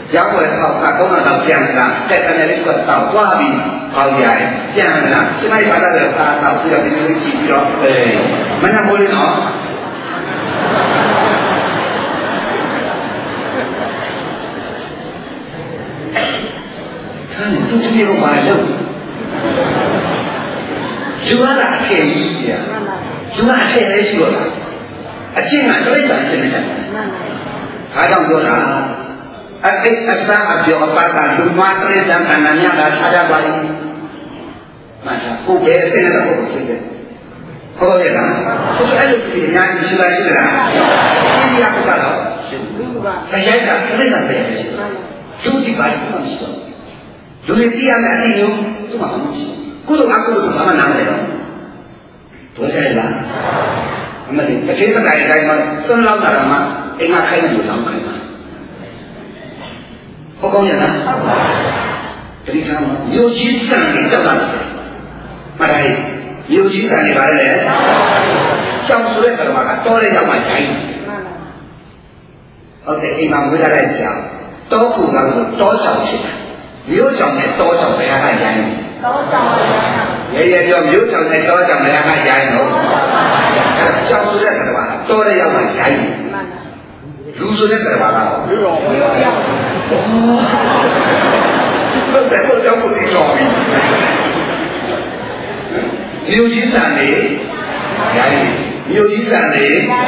ရောက်ွယ်တော့ကတော့ပြန်လာတဲ့ကနေလေးကတော့သွားပြီးဟောကြတယ်ပြန်လာစမိုက်ပါတဲ့ခါတော့ပြီးတော့ဒီလိုကြည့်ပြီးတော့အဲမနမိုးလေးနော်အဲ့သူတို့ပြောပါလို့ယူရတာအထည်ကြီးပြယူရအထည်လေးရှိတော့လားအချင်းကတိရစ္ဆာန်ဖြစ်နေတယ်အားကြောင့်ပြောတာအတိတ်အစအပြောအပါကလူမတိရစ္ဆာန်ခန္ဓာများတာခြားကြပါလိမ့်မှန်တာကိုယ်ပဲအသိနဲ့တော့ဖြစ်တယ်ဟုတ်ကဲ့လားသူအဲ့လိုပြည်အများကြီးရှိလားရှိလားဒီရကကတော့လူပါဆရာကတိရစ္ဆာန်ပဲရှိတယ်လူဒီပါလို့မရှိတော့လူတွေသိရမယ့်အသိဉာဏ်သူ့မှာမရှိဘူးကုသိုလ်အကုသိုလ်ဘာမှနားမလည်တော့ဘယ်ဆိုင်လားအမလေးတစ်ချိန်တစ်ခါတိုင်းမှာသွန်လောက်တာမှအိမ်မှာခိုင်းနေလို့လောက်ခိုင်းတာဟုတ်ကောင်းရလားတတိထားမှာမြို့ကြီးစံနေကြောက်တာမှတ်တယ်မြို့ကြီးစံနေပါလေကြောက်ဆိုတဲ့ကဘာကတော့တဲ့ရောက်မှဂျိုင်းဟုတ်တယ်အိမ်မှာဝေးထားတဲ့ကြောက်တောကူကတော့တောကြောင်ဖြစ်တာမြို့ကြောင်နဲ့တောကြောင်ဘယ်ဟာကရိုင်းတောကြောင်ရဲရဲပြောမြို့ကြောင်နဲ့တောကြောင်ဘယ်ဟာကရိုင်းတော့အဲကြောင်ဆိုတဲ့ကဘာတောတဲ့ရောက်မှဂျိုင်းလူဆိုတဲ့ကဘာကတော့လူရောမြို့ရောက်ဟုတ်တယ်ကိုကြောင်ကိုသိတော်ပြီမြို့ကြီးစံနေရိုင်းမြို့ကြီးစံနေ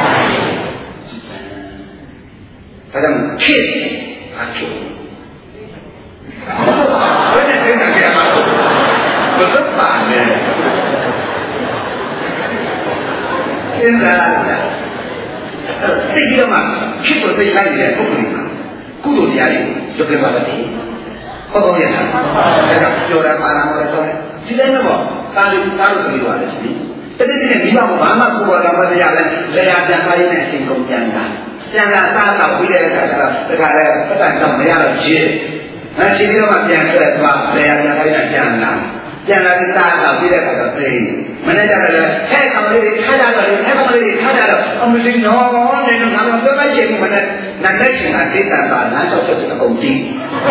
ဒါကြောင့်ခေတ်အခက်ဘယ်နဲ့သိတာကြမှာလို့ဘယ်လိုပါလဲသင်္သာသိကြမှာခေတ်ကိုသိလိုက်တဲ့ပုဂ္ဂိုလ်ကကုသိုလ်တရားတွေလုပ်ပြပါလိမ့်မယ်ဟုတ်ကောင်းရလားဒါကြောင့်ပြောတာပါလာတော့ဆိုရင်ဒီတိုင်းတော့တာလူတာလူပြောရတယ်ရှိတယ်တတိယမိဘကဘာမှကိုယ်ပေါ်လာမတရားလဲလေယာပြန်ခိုင်းနေတဲ့အချိန်ကုန်ပြန်တာပြန်လာသားတော့ပြီးတဲ့အခါကျတော့တခါလဲပတ်တန်တော့မရတော့ရှင်းအဲရှင်းပြီးတော့မှပြန်ထွက်သွားလေယာပြန်ခိုင်းနေပြန်လာပြန်လာပြီးသားတော့ပြီးတဲ့အခါတော့သိမနေ့ကလည်းဟဲ့ကောင်လေးတွေထားကြတော့လေဟဲ့ကောင်လေးတွေထားကြတော့အမလေးနော်နေတော့ငါတို့ပြောလိုက်ချင်းမနဲ့နတ်တဲ့ချင်းကဒေသတာလမ်းလျှောက်ချက်အကုန်ကြီး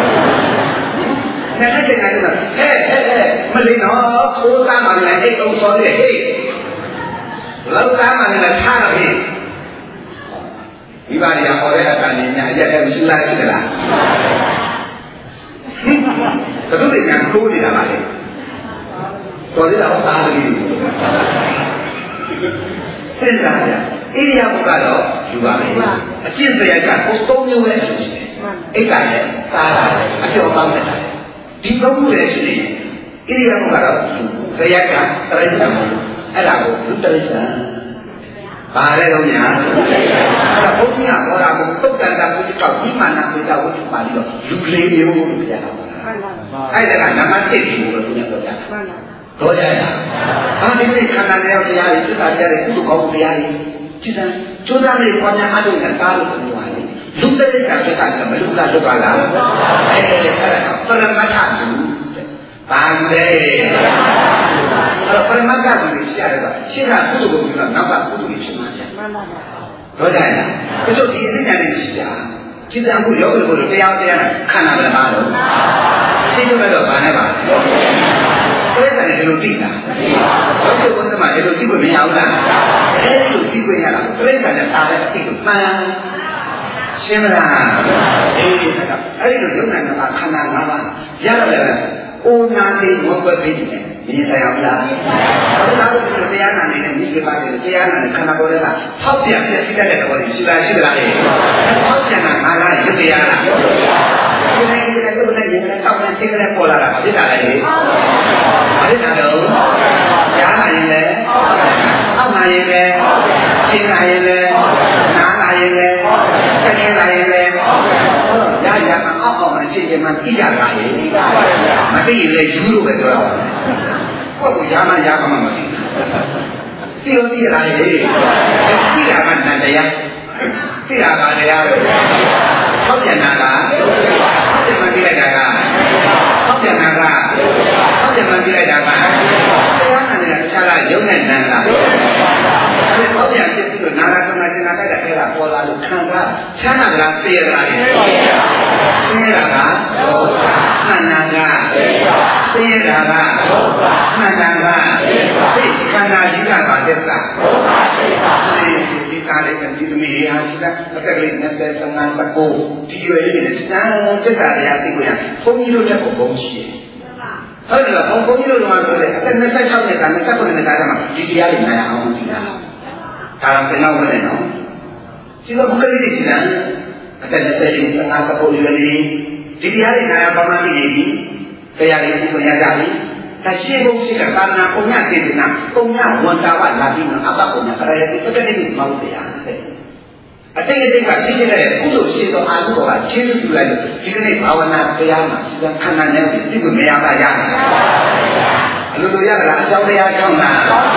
နတ်တဲ့ချင်းကလည်းဟဲ့ဟဲ့ဟဲ့မလေးနော်ခိုးသားမှလည်းအိတ်အောင်စောတယ်ဟေးလောက်သားမှလည်းထားတော့ဟေးမိဘတွေကဟောတဲ့အတန်ကြီးများရက်တဲ့မရှိလားရှိသလားဘယ်သူတွေကခိုးနေတာပါလဲတော်ရတော့သားလေးစဉ်းစားကြအိရိယာပုကတော့ယူပါမယ်အကျင့်တရားကကိုသုံးမျိုးပဲရှိတယ်အိတ်ကလည်းစားတာအကျော်ပေါင်းတာဒီသုံးခုလည်းရှိတယ်ဣရိယာပုကတော့တရားကတရိစ္ဆာန်အဲ့ဒါကိုလူတရိစ္ဆာန်ပါရဲတော့ညာအဲ့ဒါဘုန်းကြီးကဟောတာကိုသုတ်တန်တာကိုကြောက်ပြီးမှနာပိတာဝိတ္တပါပြီးတော့လူကလေးမျိုးလို့ပြောတာပါအဲ့ဒါကနံပါတ်တစ်ကိုပဲသူကပြောတာတော့ကြတာဘာဒီနေ့ခန္ဓာနဲ့တရားတွေသုတ္တတရားတွေကုသကောင်းတရားတွေจิตံကျိုးစားလေးပေါ်များအထုံးနဲ့တားလို့ပြောရတယ်လူတရိစ္ဆာန်ဖြစ်တာကမလူကလွတ်ပါလားအဲ့ဒါလည်းအဲ့ဒါပရမတ္ထလူဘာလဲအဲ့တော့ပရမတ္ထလူရှိရတယ်ကရှင်းတာကုသကိုပြောတာနောက်ကကုသကိုဖြစ်မှာဗျာမှန်ပါပါတော့ကြရလားကျို့ဒီအသိဉာဏ်လေးရှိတာจิตံကိုယောဂီကိုတရားတရားခန္ဓာပဲပါလို့သိကြတော့ဘာနဲ့ပါပြည့်တယ်ဒီလိုသိတာဘုရားဘုရားမှာဒီလိုသိဖို့မရဘူးလားအဲ့ဒီလိုသိခွင့်ရတာပြည့်တယ်တာလည်းအသိကိုမှန်ရှင်းမလားအေးအဲ့ဒါအဲ့ဒီလိုယုံနာကခန္ဓာ၅ပါးရတယ်အိုနာတိဝဘပိတယ်မြင်ဆိုင်အောင်လားဘုရားတို့ကတရားနာနေတဲ့မိဂပါတယ်တရားနာတဲ့ခန္ဓာကိုယ်တွေကဖောက်ပြန်ပြည့်စည်တဲ့တော်တွေရှိလားရှိသလားဖောက်ပြန်တာငါလားရုပ်တရားလားဒီနေ့ဒီနေ့တို့လည်းရင်တောက်တဲ့သိတဲ့ပေါ်လာတာမဖြစ်တာလေမဖြစ်တာတော့ရားနာရင်လည်းအောက်နာရင်လည်းရှင်းနာရင်လည်းနားနာရင်လည်းတကယ်နာရင်လည်းရရမှာအောက်အောင်အခြေချင်မှသိကြတာလေမသိရင်လည်းယူလို့ပဲပြောတာကိုယ့်ကိုရားမရားမှမသိသိလို့သိရလားလေသိတာကနန္တရားသိတာကတရားပဲထောက်ပြန်တာကထောက်ပြန်မှသိလိုက်တာကထောက်ပြန်တာကထောက်ပြန်မှသိလိုက်တာကတရားနာနေတာတခြားလားယုံနဲ့နံလားထောက်ပြန်ဖြစ်ပြီးတော့နာရကနာကျင်နာတိုက်တာအဲ့ဒါပေါ်လာလို့ခံစားချမ်းသာကြလားသိရလားသိရတာကဒုက္ခမှန်တာကသိရတာကဒုက္ခမှန်တာကသိခန္ဓာကြီးကပါတဲ့ကဒုက္ခသိတာဒီကားလေးကဒီသမီးဟာရှိတာအတက်ကလေးနဲ့ဆက်ဆံတာကိုဒီရွယ်လေးနဲ့စံတက်တာတရားသိကိုရဘုန်းကြီးတို့တက်ဖို့ဘုန်းရှိတယ်ဟုတ်တယ်ဘုန်းဘုန်းကြီးတို့ကဆိုလေအသက်၂၆နှစ်က၂၉နှစ်ကတည်းကဒီတရားတွေနိုင်အောင်ကြည့်တာဒါကဘယ်တော့မှလည်းနော်ဒီလိုဘုကလေးတွေရှိတာအသက်၂၀နှစ်ငါကပိုရွယ်လေးဒီတရားတွေနိုင်အောင်ဘာမှမသိဘူးတရားတွေသိကိုရကြပြီဒါရှင်းဖို့ရှိကသာနာပုံညစေတနာပုံညဝန်တာဝလာပြီးတော့အပပုံညခရရဲ့ပတ္တတိမောက်တရားအတိတ်အတိတ်ကသိနေတဲ့ကုသိုလ်ရှိသောအာဟုတော်ကကျေးဇူးပြုလိုက်လို့ဒီကနေ့ဘာဝနာတရားမှာဒီကခန္ဓာနဲ့သိကိုမရပါရဘူးအလိုလိုရတာအကြောင်းတရားကြောင့်လား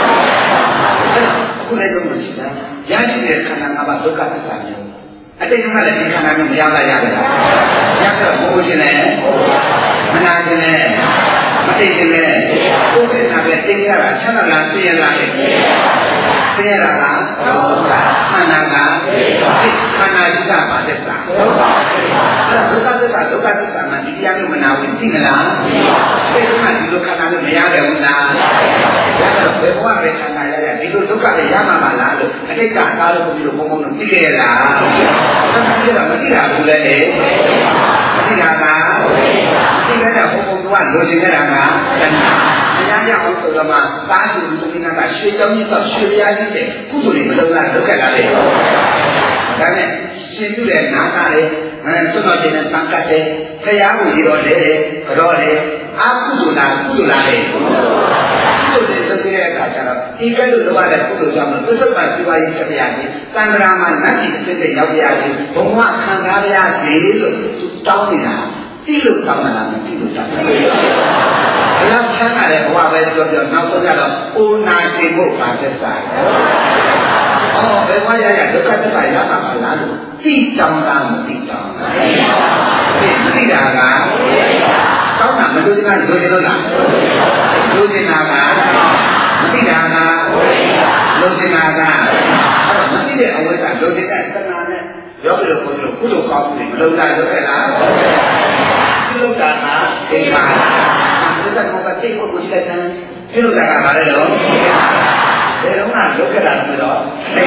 အခုလည်းတော့မရှိတာရရှိတဲ့ခန္ဓာငါးပါးဒုက္ခသစ္စာမျိုးအတိတ်ကလည်းဒီခန္ဓာမျိုးမရပါရဘူးရတော့ဘုရားရှင်နဲ့မနာရှင်နဲ့မသိခြင်းနဲ့ကိုယ်စိတ်ကလည်းသိရတာချမ်းသာလားသိရလားသိရတာကဒုက္ခခန္ဓာကခန္ဓာကြီးကပါတဲ့ကဒုက္ခဒုက္ခဒုက္ခဒုက္ခဒုက္ခမှာဒီတရားမျိုးမနာဘူးသိမလားသိကမှဒီလိုခန္ဓာမျိုးမရတယ်ဘူးလားဒါတော့ဘယ်ဘဝပဲခန္ဓာရရဒီလိုဒုက္ခတွေရမှာပါလားလို့အတိတ်ကအားလုံးကိုဒီလိုဘုံဘုံလို့သိခဲ့ရလားမသိရမသိတာဘူးလေမသိတာကသိခဲ့တဲ့ဘုံဘုံကလိုချင်ခဲ့တာကတဏှာတရားရအောင်ဆိုတော့မှသားစုလူကိနာကရွှေကြောင်းကြီးတော့ရွှေပြားကြီးတဲ့ကုသိုလ်တွေမလုပ်လားလုပ်ခဲ့လာတယ်ဒါနဲ့ရှင်ပြုတဲ့နာတာလေအဲသွတ်တော်ရှင်နဲ့တန်ကတ်တယ်ဖရာကိုရတော်လေကြောလေအာကုသိုလ်လားကုသိုလ်လားလေကုသိုလ်တွေလုပ်ခဲ့တဲ့အခါကျတော့ဒီကဲလို့လုပ်ရတဲ့ကုသိုလ်ကြောင့်သစ္စာပါပြပါရေးဖြစ်ပြရတယ်တန်ត្រာမှာနတ်ကြီးဖြစ်တဲ့ရောက်ပြရတယ်ဘုံကခံစားရစေလို့သူတောင်းနေတာတိလို့တောင်းတာလားမတိလို့တောင်းတာဘယ်လောက်ချမ်းသာတဲ့ဘဝပဲပြောပြောနောက်ဆုံးကြတော့အိုနာရှင်ဖို့ပါသက်သာ။အော်ဘယ်ဘဝရရဒုက္ခသစ္စာရမှာမလားလို့သိတောင်းတာမသိတောင်းတာ။ဒီမသိတာကတောင်းတာမလို့ကလိုချင်လို့လား။လိုချင်တာကမသိတာကလိုချင်တာကအဲ့တော့မသိတဲ့အဝိဇ္ဇာလိုချင်တဲ့သဏ္ဍာန်နဲ့ယောဂီတို့ကိုကုသိုလ်ကောင်းမှုတွေမလုပ်တာလုပ်ခဲ့လား။ပြုလုပ်တာကဒီပါဒီကကောကတိတ်ကိုကိုချက်တန်းပြုလုပ်တာကဘာလဲတော့ဘယ်တော့မှလုပ်ခဲ့တာမလို့တော့သိ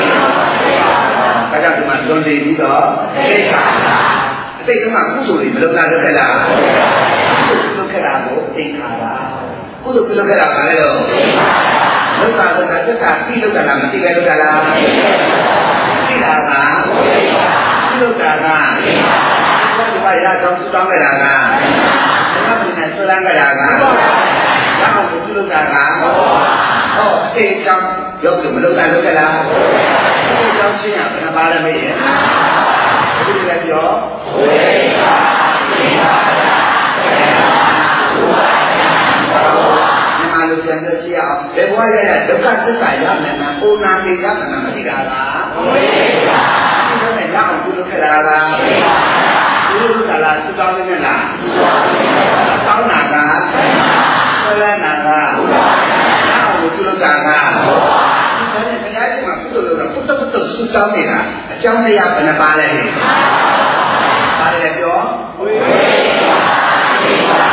တယ်ဒါကြောင့်ဒီမှာလွန်နေပြီးတော့သိတာအတိတ်ကကုသိုလ်တွေမလုပ်တာလုပ်ခဲ့လားကုသိုလ်လုပ်ခဲ့တာကိုသိခါတာကုသိုလ်ပြုလုပ်ခဲ့တာဘာလဲတော့လုပ်တာလုပ်တာသစ္စာသိလုပ်တာလားမသိပဲလုပ်တာလားသိတာကပြုလုပ်တာကဒီမှာရအောင်စုတောင်းခဲ့တာကဘာမှမနဲ့ဆွလန်းကြတာကဘာမှမပြုလုပ်တာကဟောအတိတ်ကြောင့်ရုပ်လို့မလုပ်တာလုပ်ကြလားအတိတ်ကြောင့်ချင်းရဘယ်နှပါလဲမေးရဲ့ဒီလိုလည်းပြောဝိပါဝိပါဒီမှာလို့ပြန်တော့ကြည့်အောင်ဘယ်ဘဝရရဒုက္ခသစ္စာရမယ်မှာအိုနာမေရမယ်မသိတာလားဝိပါဒီလိုနဲ့ရအောင်ပြုလုပ်ခဲ့တာလားဝိပါဒီလိုကလားစုတောင်းနေလားတောင်းတာကဆွဲလန်းတာကနောက်ကိုပြုလုပ်တာကဒါနဲ့ဘုရားရှင်ကပြုလုပ်လို့ပုတ္တပုတ္တစုတောင်းနေတာအကြောင်းတရားဘယ်နှပါလဲပါလဲပြောဝိပါဝိပါ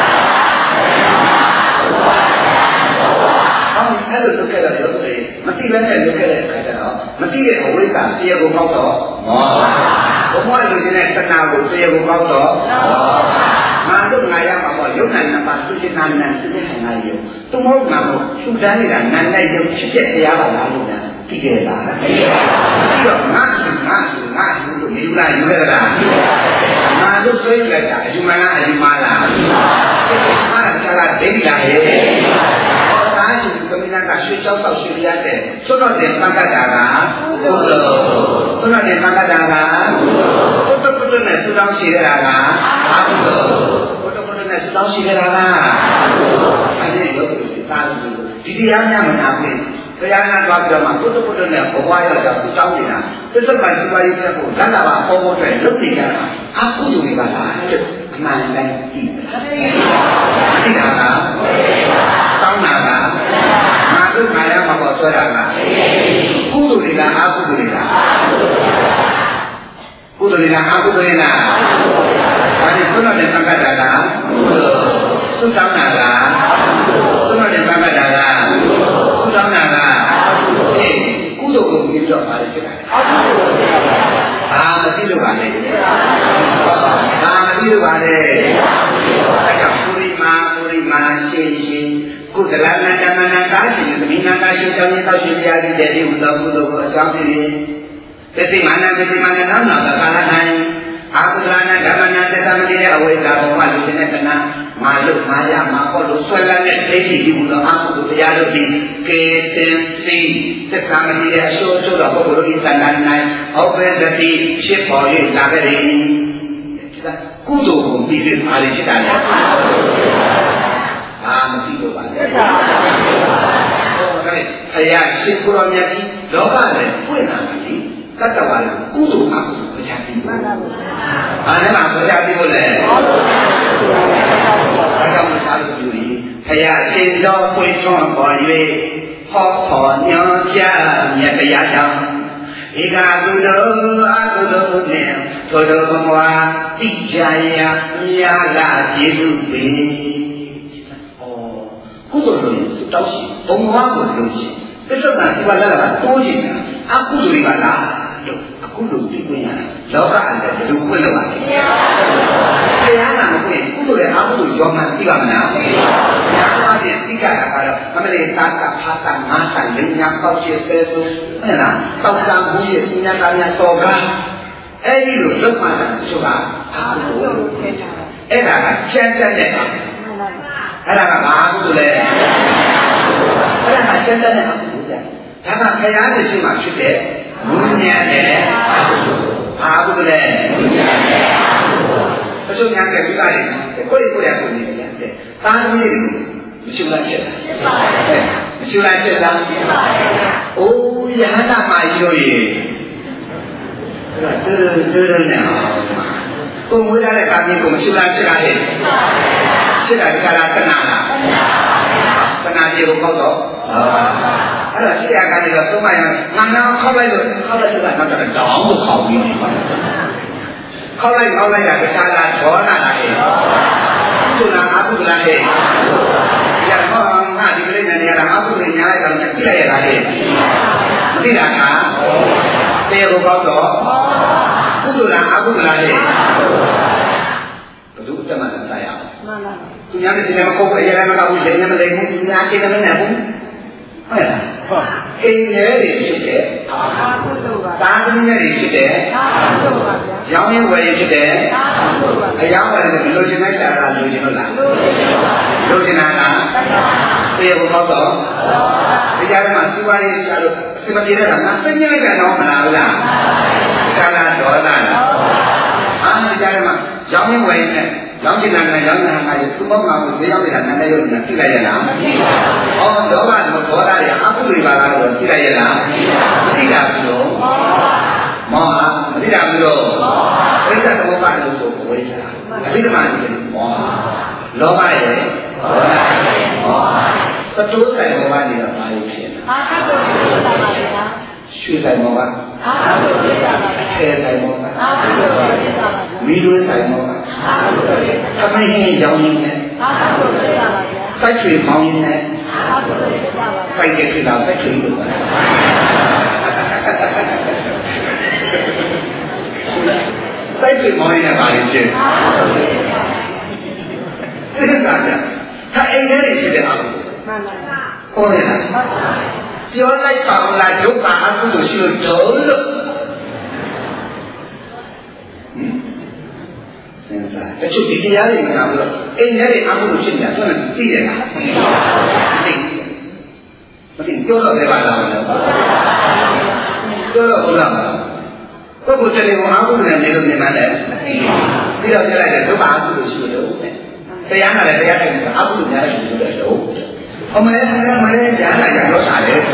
အဲ့လိုလုပ်ခဲ့တဲ့ရုပ်တွေမသိလည်းနဲ့လုပ်ခဲ့တဲ့အခါကျတော့မသိတဲ့အဝိဇ္ဇာတရားကိုပေါက်တော့မောဟဘုရားလူကြီးနဲ့တဏှာကိုတရားကိုပေါက်တော့ငါတို့ငါရမှာပေါ့ယုံနာနှစ်ပါးသူချင်တာနဲ့သူနဲ့ငါရုပ်သူမဟုတ်မှာပေါ့သူတန်းနေတာနာနဲ့ရုပ်ဖြစ်တဲ့တရားပါလားလို့ညာသိကြလားပြီးတော့ငါစုငါစုငါစုလို့ယူလာယူခဲ့တာငါတို့ဆွေးလိုက်တာအယူမလားအယူမလားငါကလည်းဒိဋ္ဌိလားဟဲ့အားရှိကမင်းကရွှေချောက်တော့ရွှေရတဲ့သွတ်တော်တဲ့မကတာကဘုလိုသွတ်တော်တဲ့မကတာကဘုတ္တပုတ္တနဲ့သုတောင်းရှိရတာကအာဘုလိုဘုတ္တပုတ္တနဲ့သုတောင်းရှိရတာကအဲ့ဒီရုပ်သားဒီတရားများမနာဘူးတရားနာသွားပြီးတော့မှဘုတ္တပုတ္တနဲ့ဘဝရောက်တာသုတောင်းနေတာသစ္စာပါဒီပါရေးတဲ့ကိုလမ်းလာပါပေါ်ပေါ်အတွက်လုပ်နေကြတာအာကုသိုလ်တွေပါလားအမှန်တိုင်းသိသိတာကတောင်းတာကငါတို့ငါရမှာပေါ့ဆွဲတာကကုသိုလ်တွေကလအကုသိုလ်လားဒါနဲ့ခုနကတန်ခါတာလားသုတောင်းတာလားခုနကတန်ခါတာလားသုတောင်းတာလားအေးကုသိုလ်ကိုပြီးတော့ပါလေဖြစ်တာအာမသိလို့ပါလေအာမသိလို့ပါလေအဲ့ဒါပုရိမာပုရိမာရှင်းရှင်းကုသလနာဓမ္မနာကာရှိသမီးနာကာရှိတောင်းရင်တောက်ရှိပြရတဲ့ဒီဥသောကုသိုလ်ကိုအကြောင်းပြုရင်ပတိမာနပတိမာနနောက်နောက်သာကာလနိုင်အာကုသလနာဓမ္မနာသတ္တမတိရဲ့အဝိဇ္ဇာဘောမလူတဲ့တဏှာမာလို့မာယမာဟောလို့ဆွဲလန်းတဲ့ဒိဋ္ဌိဒီဥသောအာကုသိုလ်တရားတို့ဒီကေတင်သိသတ္တမတိရဲ့အရှုံးချိုးသောပုဂ္ဂိုလ်ဤသဏ္ဍာန်၌ဩပ္ပဒတိဖြစ်ပေါ်၍လာခဲ့တယ်ကုသိုလ်ကိုပြီးပြီးအားရဖြစ်တာလေအာမသိလို့ပါလေဟုတ်ကဲ့ဆရာရှင်ကိုရောမြတ်ကြီးလောကနဲ့ပွင့်လာပြီတတ္တဝါကုသိုလ်အကုသိုလ်ကြားပြီးပါဘာနဲ့မှကြားပြီးလို့လေအဲ့ဒါမှသာလို့ပြောရင်ဆရာရှင်တော်ပွင့်ထွန်းပေါ်၍ဟောပေါ်ညွှန်ကြားမြတ်တရားကြောင့်ဧကကုသိုလ်အကုသိုလ်နဲ့ထိုတော်ဘဝတိကြရာမြာလာကျေးဇူးပေးကုသိုလ်လို့တောက်ရှိဘုံဘဝကိုလုံးရှိသစ္စာဒီပါလာတာတိုးချင်တာအကုသိုလ်တွေကလားလို့အကုသိုလ်သိခွင့်ရတာလောကအန္တရာယ်ဘယ်လိုခွင့်လို့ပါလဲတရားနာမခွင့်ကုသိုလ်ရဲ့အကုသိုလ်ရောမှသိပါမလားသိပါဘူးညာသာဖြင့်သိကြတာကတော့အမလေးသာကဖာတာငါးတာလင်းညာပေါက်ချေပဲဆိုဟုတ်လားတောက်တာဘူးရဲ့ဉာဏ်သားများတော်ကားအဲ့ဒီလိုလွတ်မှတာဆိုတာအကုသိုလ်အဲ့ဒါကကျမ်းတတ်တဲ့အခါအဲ့ဒါကဘာကုသိုလ်လဲအဲ့ဒါကကျမ်းတတ်တဲ့အကုသိုလ်ပြဒါကခရားသိရှိမှဖြစ်တဲ့ဝိညာဉ်နဲ့အကုသိုလ်ဘာကုသိုလ်လဲဝိညာဉ်နဲ့အကုသိုလ်အကျိုးများတဲ့ပြပါလေကိုယ့်ကိုယ်ရကိုယ်နေတယ်တဲ့တာသမီးတွေမရှိလားချက်တာဖြစ်ပါရဲ့မရှိလားချက်တာဖြစ်ပါရဲ့အိုးယဟနာမကြီးတို့ရေအဲ့ဒါတူတူတူနဲ့ကိုမွေးထားတဲ့ကာမီကိုမရှိလားချက်တာလေဖြစ်တာဒီကလာတဏှာလားတဏှာပြေကိုခောက်တော့အဲ့ဒါဖြစ်ရကနေတော့သုံးပါရငါနာခောက်လိုက်လို့ခောက်လိုက်လို့ကတော့တောင်းလို့ခောက်ပြီးနေပါခောက်လိုက်ခောက်လိုက်တာတခြားလားဒေါနာလားဟဲ့ကုသလားအကုသလားဟဲ့ရတော့ငါဒီကလေးနဲ့ရတာအကုသညာလိုက်တော့ပြလိုက်ရတာဟဲ့မသိတာကတေကိုခောက်တော့ကုသလားအကုသလားဟဲ့ဘယ်သူတမန်တရားရအောင်မှန်ပါသူများနဲ့ဒီမှာကိုယ်အရာမကောက်ဘူးလည်းမလိမ့်ဘူးသူများရှင်းတယ်မနဲ့ဘူးဟုတ်လားဟုတ်အိမ်ရဲတွေဖြစ်တယ်အာကုသိုလ်ပါသာသမီတွေဖြစ်တယ်အာကုသိုလ်ပါဗျာရောင်းရင်းဝယ်ရဖြစ်တယ်အာကုသိုလ်ပါအယောင်းဝယ်တယ်လိုချင်လိုက်တာလားလိုချင်လို့လားလိုချင်တာလားပြေဖို့တော့တော့ဒီကြားထဲမှာသူပါရေးချလို့အစီမပြေတဲ့ကငါသိညလိုက်တာတော့မလားဘူးလားသာလာဒေါသလားအာဒီကြားထဲမှာရောင်းရင်းဝယ်ရတဲ့ရောင်းချင်တာနဲ့ရောင်းနေတာကသူ့ဘောမှာကိုသိရောက်နေတာနာမည်ရုပ်နဲ့ပြလိုက်ရလားမသိပါဘူး။အော်လောဘနဲ့ဒေါသတွေအကုသိုလ်ပါလားလို့ပြလိုက်ရလားမသိပါဘူး။မသိတာဘူးလို့မောဟမသိတာဘူးလို့ဝိသကမောဟလို့ဆိုဝိသအဘိဓမ္မာကြီးမောဟလောဘရဲ့ဒေါသရဲ့မောဟသတိုးဆိုင်မောဟနေတာဘာလို့ဖြစ်လဲအာကုသိုလ်ဖြစ်တာပါဗျာရွှေဆိုင်မောဟအာကုသိုလ်ဖြစ်တာပါဗျာခဲဆိုင်မောဟအာကုသိုလ်ဖြစ်တာပါဗျာမိလွေးဆိုင်မောဟအာကုသိုလ်ဖြစ်တာပါဗျာသမီးရောင်းရင်းနဲ့အာကုသိုလ်ဖြစ်တာပါဗျာစိုက်ချွေမောင်းရင်းနဲ့အာကုသိုလ်ဖြစ်တာပါဗျာစိုက်တဲ့ဖြစ်တာစိုက်ချွေလို့ပါစိုက်ချွေမောင်းရင်းနဲ့ပါလိမ့်ရှင်အာကုသိုလ်ဖြစ်တာသိတာဗျာถ้าအိမ်ထဲနေရှိတဲ့အာကုသိုလ်မှန်ပါဗျာဟုတ်ရဲ့လားမှန်ပါဗျာပြောလိုက်ပါဦးလားဒုက္ခအကုသိုလ်ရှိလို့တော့လို့ဟင်တချို့ဒီတရားတွေမှာတော့အိမ်ထဲတွေအကုသိုလ်ဖြစ်နေတာကျွန်တော်သိရတာသိမသိပြောတော့လည်းပါလားပြောတော့ဟုတ်လားပုဂ္ဂိုလ်တည်းကအကုသိုလ်နဲ့နေလို့နေမှလည်းမသိဘူးပြီးတော့ပြလိုက်တယ်ဒုက္ခအကုသိုလ်ရှိလို့တရားနာလည်းတရားထိုင်တယ်အကုသိုလ်များတယ်လို့ပြောတယ်လို့အမေအမေမလေးတရားနာကြတော့စားတယ်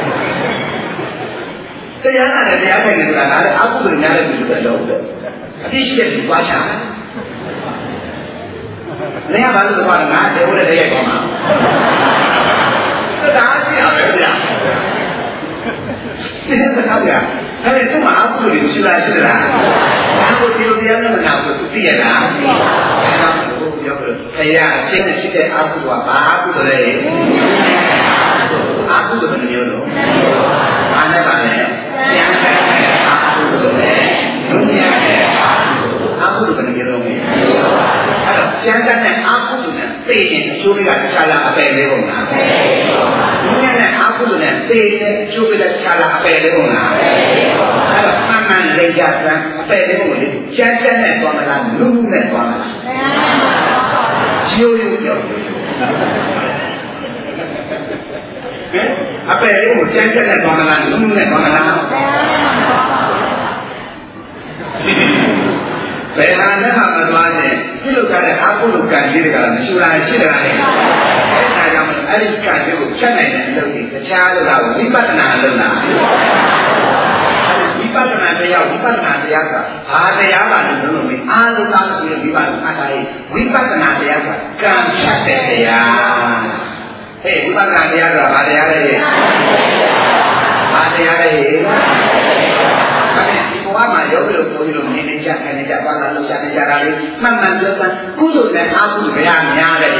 တရားနာလည်းတရားထိုင်တယ်ဆိုတာကလည်းအကုသိုလ်များတယ်လို့ပြောတယ်လို့အတိရှိတဲ့ဒီပွားချတယ်နေရာဘာလို့တော့ငါတေဝတဲ့ရဲ့ကောင်းမှာတရားရှိရပဲဗျာဒီစကားဗျာအဲ့ဒီသူ့မှာအကုသိုလ်ရှိလားရှိလားဘာလို့ဒီလိုတရားသိရလားသိပါဘူးဒါကြောင့်ဘုရားပြောလို့ခရအချင်းနဲ့ဖြစ်တဲ့အကုသိုလ်ကဘာအကုသိုလ်လဲအကုသိုလ်ဘယ်နှမျိုးလို့ဘာနဲ့ပါလဲကျမ်းစာနဲ့အကုသိုလ်နဲ့လူညံ့တဲ့အကုသိုလ်ဘယ်နှမျိုးလုံးလဲအဲ့တော့ကျမ်းစာနဲ့အကုသိုလ်နဲ့သိရင်အကျိုးတွေကတခြားလားအပယ်လေးပုံလားလူညံ့တဲ့အကုသိုလ်နဲ့သိရင်အကျိုးတွေကတခြားလားအပယ်လေးပုံလားအဲ့တော့မှန်မှန်လေးကြစမ်းအပယ်လေးပုံကိုလေကျမ်းစာနဲ့သွားမလားလူနဲ့သွားမလားရိုးရိုးပြောအပယ်လေးကိုကျမ်းစာနဲ့သွားမလားလူနဲ့သွားမလားဘယ်ဟာနဲ့မှမသွားနဲ့ပြုလုပ်ကြတဲ့အာဟုလုကံကြီးတွေကလည်းမရှိလားရှိတယ်လားအဲဒါကြောင့်အဲ့ဒီကံတွေကိုဖြတ်နိုင်တဲ့အလုပ်တွေတခြားလို့လားဝိပဿနာအလုပ်လားဝိပဿနာတရားဝိပဿနာတရားကဘာတရားပါလဲလို့မေးအားလုံးသားလို့ပြီးတော့ဝိပဿနာတရားဝိပဿနာတရားကကံဖြတ်တဲ့တရားဟဲ့ဝိပဿနာတရားကဘာတရားလဲဘာတရားလဲဘဝမှာယောဂီတို့ကိုယ်တို့နေနေကြခံနေကြဘာသာလုပ်ချနေကြတာလေမှန်မှန်ပြောတာကုသိုလ်နဲ့အကုသိုလ်ဘယ်ဟာများလဲ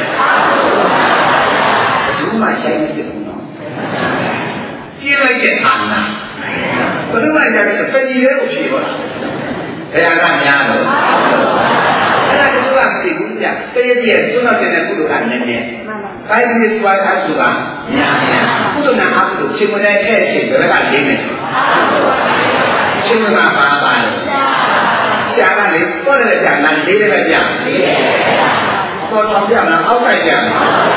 ဘူးမှဆိုင်နေတယ်နော်ပြေးလိုက်တဲ့အာနာဘယ်လိုမှရတဲ့ပကြီးလေးကိုဖြေပါလားဘယ်ဟာကများလို့အဲ့ဒါကသူကမသိဘူးကြတည့်ရဲ့ဆွမ်းတဲ့ကုသိုလ်ကနည်းနည်းကိုင်းပြီးသွားအကုသိုလ်ကများများကုသိုလ်နဲ့အကုသိုလ်ချိန်မတဲ့ခဲ့ချိန်ဘယ်ကလေးနေရှင်မပါပါပါရှာကလေတော့လည်းကြာနိုင်လေးလည်းပဲကြာပေါ်တော်ပြမှာအောက်ဆိုင်ကြာ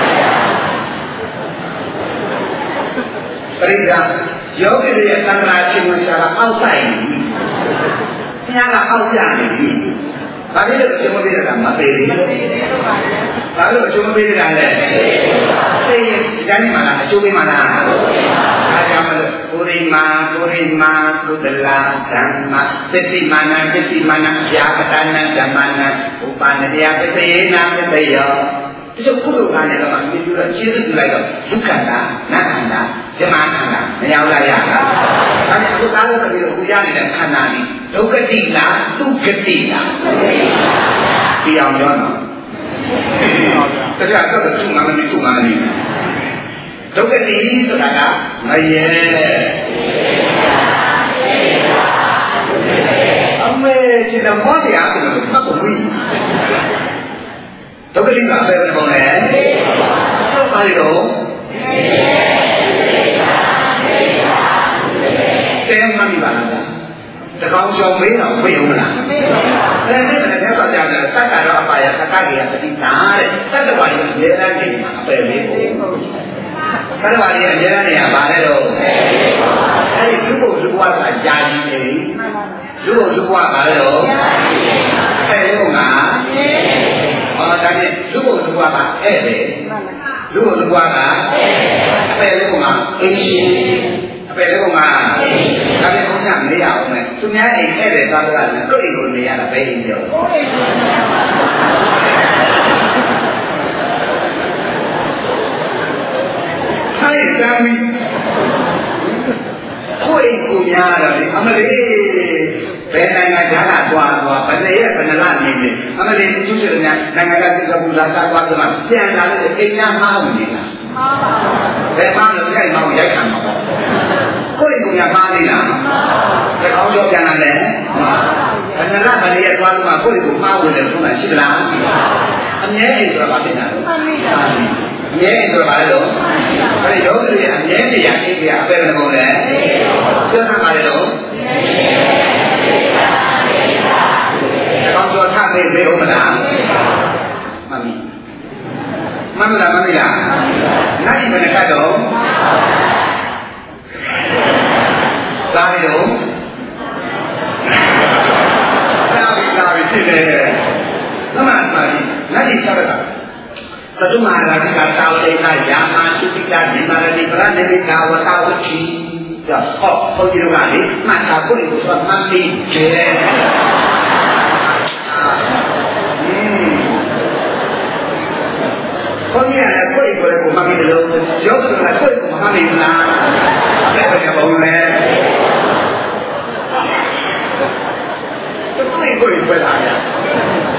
ပရိဒါယောဂီရဲ့သံဃာရှင်မရှာကအောက်ဆိုင်ပြီဘုရားကအောက်ကြနေပြီဘာဖြစ်လို့ရှင်မပေးတာမပေးဘူးဘာလို့အကျိုးမပေးတာလဲသိရင်ဒီတိုင်းမှာလားအကျိုးပေးမှာလားအားကြောင့်မလို့ပုရိမာပုရိမာသုတလာဓမ္မသတိမာနသတိမာနဗျာပတနာဓမ္မနာဥပနတရားပတယေနာပတယောဒီလိုကုသိုလ်ကလည်းတော့မြင်ပြီးတော့ခြေစွပ်လိုက်တော့ဒုက္ခတာနတ်ခန္ဓာဇမခန္ဓာမရောက်လာရလားဒါနဲ့အခုသားလို့ပြီးတော့ကိုရနေတဲ့ခန္ဓာကြီးဒုက္ခတိလားဒုက္ခတိလားပြအောင်ပြောတော့တရားတော့သူ့မှာမနေသူ့မှာမနေဒုက္ခတိဆိုတာကမရေအမေจิตမောတရားဆိုတော့မှတ်ဖို့ဘူးဒုက္ခတိကဘယ်လိုပုံလဲဟုတ်ပါရောတဲမှတ်မိပါလားတကောင်ကြောင့်မေးတော့ဝိယုံမလားမမေးပါဘူးဒါနဲ့လည်းဆက်ကြတယ်တတ်တာတော့အပါရသက္ကကြီးကတတိတာတဲ့တတ္တဝါကြီးအများအားဖြင့်အပယ်လေးကိုတတ္တဝါကြီးအများအားဖြင့်ဗာလဲတော့အဲဒီလူ့ဘုလူဘဝကကြာကြီးနေလူ့ဘုလူဘဝကလည်းတော့အဲလေးကဟောဒါနဲ့လူ့ဘုလူဘဝကဧည့်တယ်လူ့ဘုလူဘဝကအပယ်လေးကအင်းရှိအပယ်လေးကဒါပေမဲ့ဘုရားမရအောင်လေသူများအိမ်ခဲ့တယ်သွားတော့လည်းကိုယ့်အိမ်ကိုနေရတာပဲအိမ်ပြောကိုယ့်အိမ်ကိုနေရပါခိုင်းတမ်းပြီးကိုယ့်အိမ်ကိုများတာလေအမလေးဘယ်နိုင်ငံခြားကသွားသွားဘယ်နဲ့ရဘယ်နှလားနေနေအမလေးသူတို့ကနိုင်ငံကတိကျပူလာစားသွားတော့ပြန်လာလို့အိမ်များမှားဝင်နေတာမှားပါဘူးဘယ်မှာလို့ကြိုက်မှရိုက်ခံမှာပေါ့ကိုယ့်ကိုယ်ကမှားနေလားတကောင်းကြောပြန်လာတယ်ဘယ်နှလားဘယ်ရဲ့သွားလို့မှကိုယ့်ကိုမှားဝင်တယ်ဆိုတာရှိသလားအမြဲအိမ်ဆိုတာဘာဖြစ်တာလဲအမြဲအိမ်ဆိုတာဘာလဲလို့အဲဒီယောဂီရဲ့အမြဲတရားအိမ်ကအပဲဘယ်လိုလဲပြောတာပါလေလို့တကောင်းကြောထားပေးပေးဦးမလားမမီမမလားမမီလားနိုင်ဘယ်နှခါတော့လာပြီတော့လာပြီလာပြီဖြစ်တယ်သမန်ပါပြီနိုင်ချရတာသတုမဟာရာတိကသာဝတိကယာမတုတိကဒီမာရတိပရဏိမိကဝတဝတိကြောဟောဘုန်းကြီးတို့ကလေမှတ်တာကိုယ်ကိုဆိုမှတ်ပြီးကျဲဘုန်းကြီးကလည်းကိုယ်ကိုယ်ကိုမှတ်ပြီးလို့ယောဂီကလည်းကိုယ်ကိုမှတ်ပြီးလားအဲ့ဒါကဘုံလဲကိုယ်ကိုယ်ပဲလာရ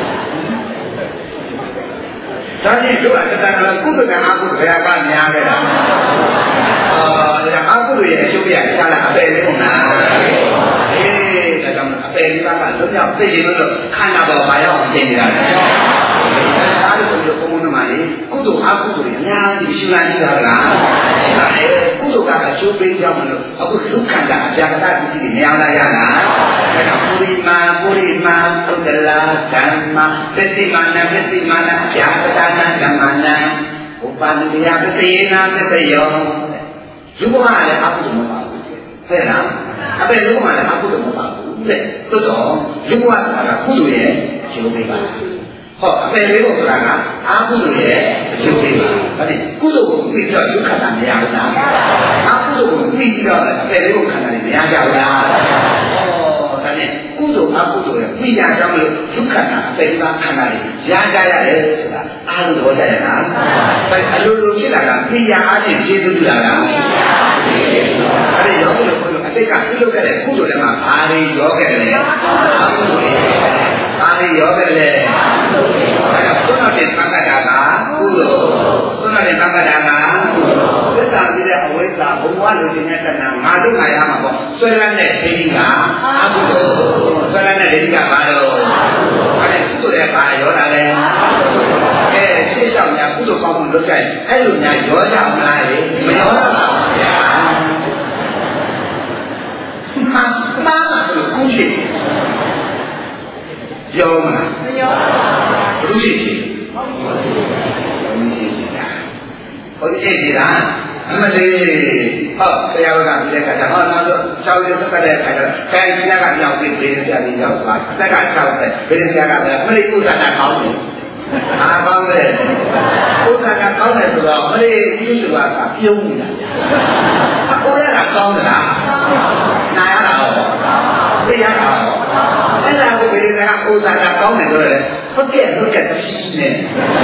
ဒါနဲ့တို့ကတဏှာကကုသကအကုသဘယ်ကများခဲ့တာအော်ဒါအကုသရဲ့အကျိုးပြချလာအပယ်လေးမလားအေးဒါကြောင့်အပယ်လေးပါကလွတ်မြောက်သိရင်လို့ခန္ဓာပေါ်မှာရောက်တင်နေတာလေဒါလို့ဆိုလို့ဘုံဘုံမှာလေကုသအကုသတွေအများကြီးရှုလာရှိတာလားရှိပါတယ်ကုသကအကျိုးပေးကြောင်းမလို့အခုလူခန္ဓာအပြာကတတိတိမရောက်လာရလားဒါကြောင့်ပုရိမာပုရိမာသုတ္တလာဓမ္မသတိမာနသတိမာနအပြာကတနာဓမ္မနာဥပနိယပတိနာမတယောလူဘဝလည်းအကုသမပါဘူးဟဲ့လားအပယ်လူဘဝလည်းအကုသမပါဘူးတဲ့သို့တော့လူဘဝကကုသိုလ်ရဲ့အကျိုးပေးပါဟောအပယ်လေးဖို့ဆိုတာကအကုသိုလ်ရဲ့အကျိုးပေးပါဒါနဲ့ကုသိုလ်ကိုပြီးတော့ဒုက္ခတာမရဘူးလားအကုသိုလ်ကိုပြီးတော့အပယ်လေးကိုခံတာမရကြဘူးလားဟောဒါနဲ့ကုသိုလ်အကုသိုလ်ရဲ့ပြီးရကြောင်းလို့ဒုက္ခတာအပယ်လေးပါခံတာရကြရတယ်ဆိုတာအားလုံးတော့ကြရတာအလိုလိုဖြစ်လာတာပြီးရအားဖြင့်ကျေးဇူးပြုလာတာအဲ့ဒီရောလို့အတိတ်ကပြုလုပ်ခဲ့တဲ့ကုသိုလ်တွေမှာဘာတွေရောခဲ့တယ်လဲအကုသိုလ်တွေဘာတွေရောခဲ့တယ်လဲသုဏ္ဏတေပက္ခတာကကုသိုလ်သုဏ္ဏတေပက္ခတာကသစ္စာပြတဲ့အဝိဇ္ဇာဘုံဝလူတွေနဲ့တဏှာငါတို့ငါရမှာပေါ့ဆွဲလန်းတဲ့ဒိဋ္ဌိကအကုသိုလ်ဆွဲလန်းတဲ့ဒိဋ္ဌိကဘာလို့အဲ့ဒီကုသိုလ်တွေဘာရောတာလဲအဲရှေ့ဆောင်ညာကုသိုလ်ကောင်းမှုလုပ်ကြအဲ့လိုညာရောကြမလားလေမရောတော့ပါဘူးဗျာမှန်ပါလားလို့ကုသိုလ်ရောမလားမရောပါဘူးဘုရားရှိတယ်ဟုတ်ပါဘူးရှိတယ်ဟုတ်ရှိတယ်အမလေးဟုတ်ဆရာကပြတဲ့ခါကျဟောနောက်တော့၆ရက်သက်တဲ့ခါကျခိုင်ဆရာကပြောင်းပြီးပြေးဆရာကြီးရောက်သွားတက်က၆သက်ပြေးဆရာကလည်းအမလေးဥစ္စာတာကောင်းတယ်အားကောင်းတယ်ဥစ္စာတာကောင်းတယ်ဆိုတော့အမလေးပြုစုပါကပြုံးနေတာအကိုရတာကောင်းသလားနာရတာဟောသိရတာဟောအဲ့ဒါကိုပြေးဆရာကဥစ္စာတာကောင်းတယ်ဆိုတော့လေဟုတ်ကဲ့ဟုတ်ကဲ့သိနေတယ်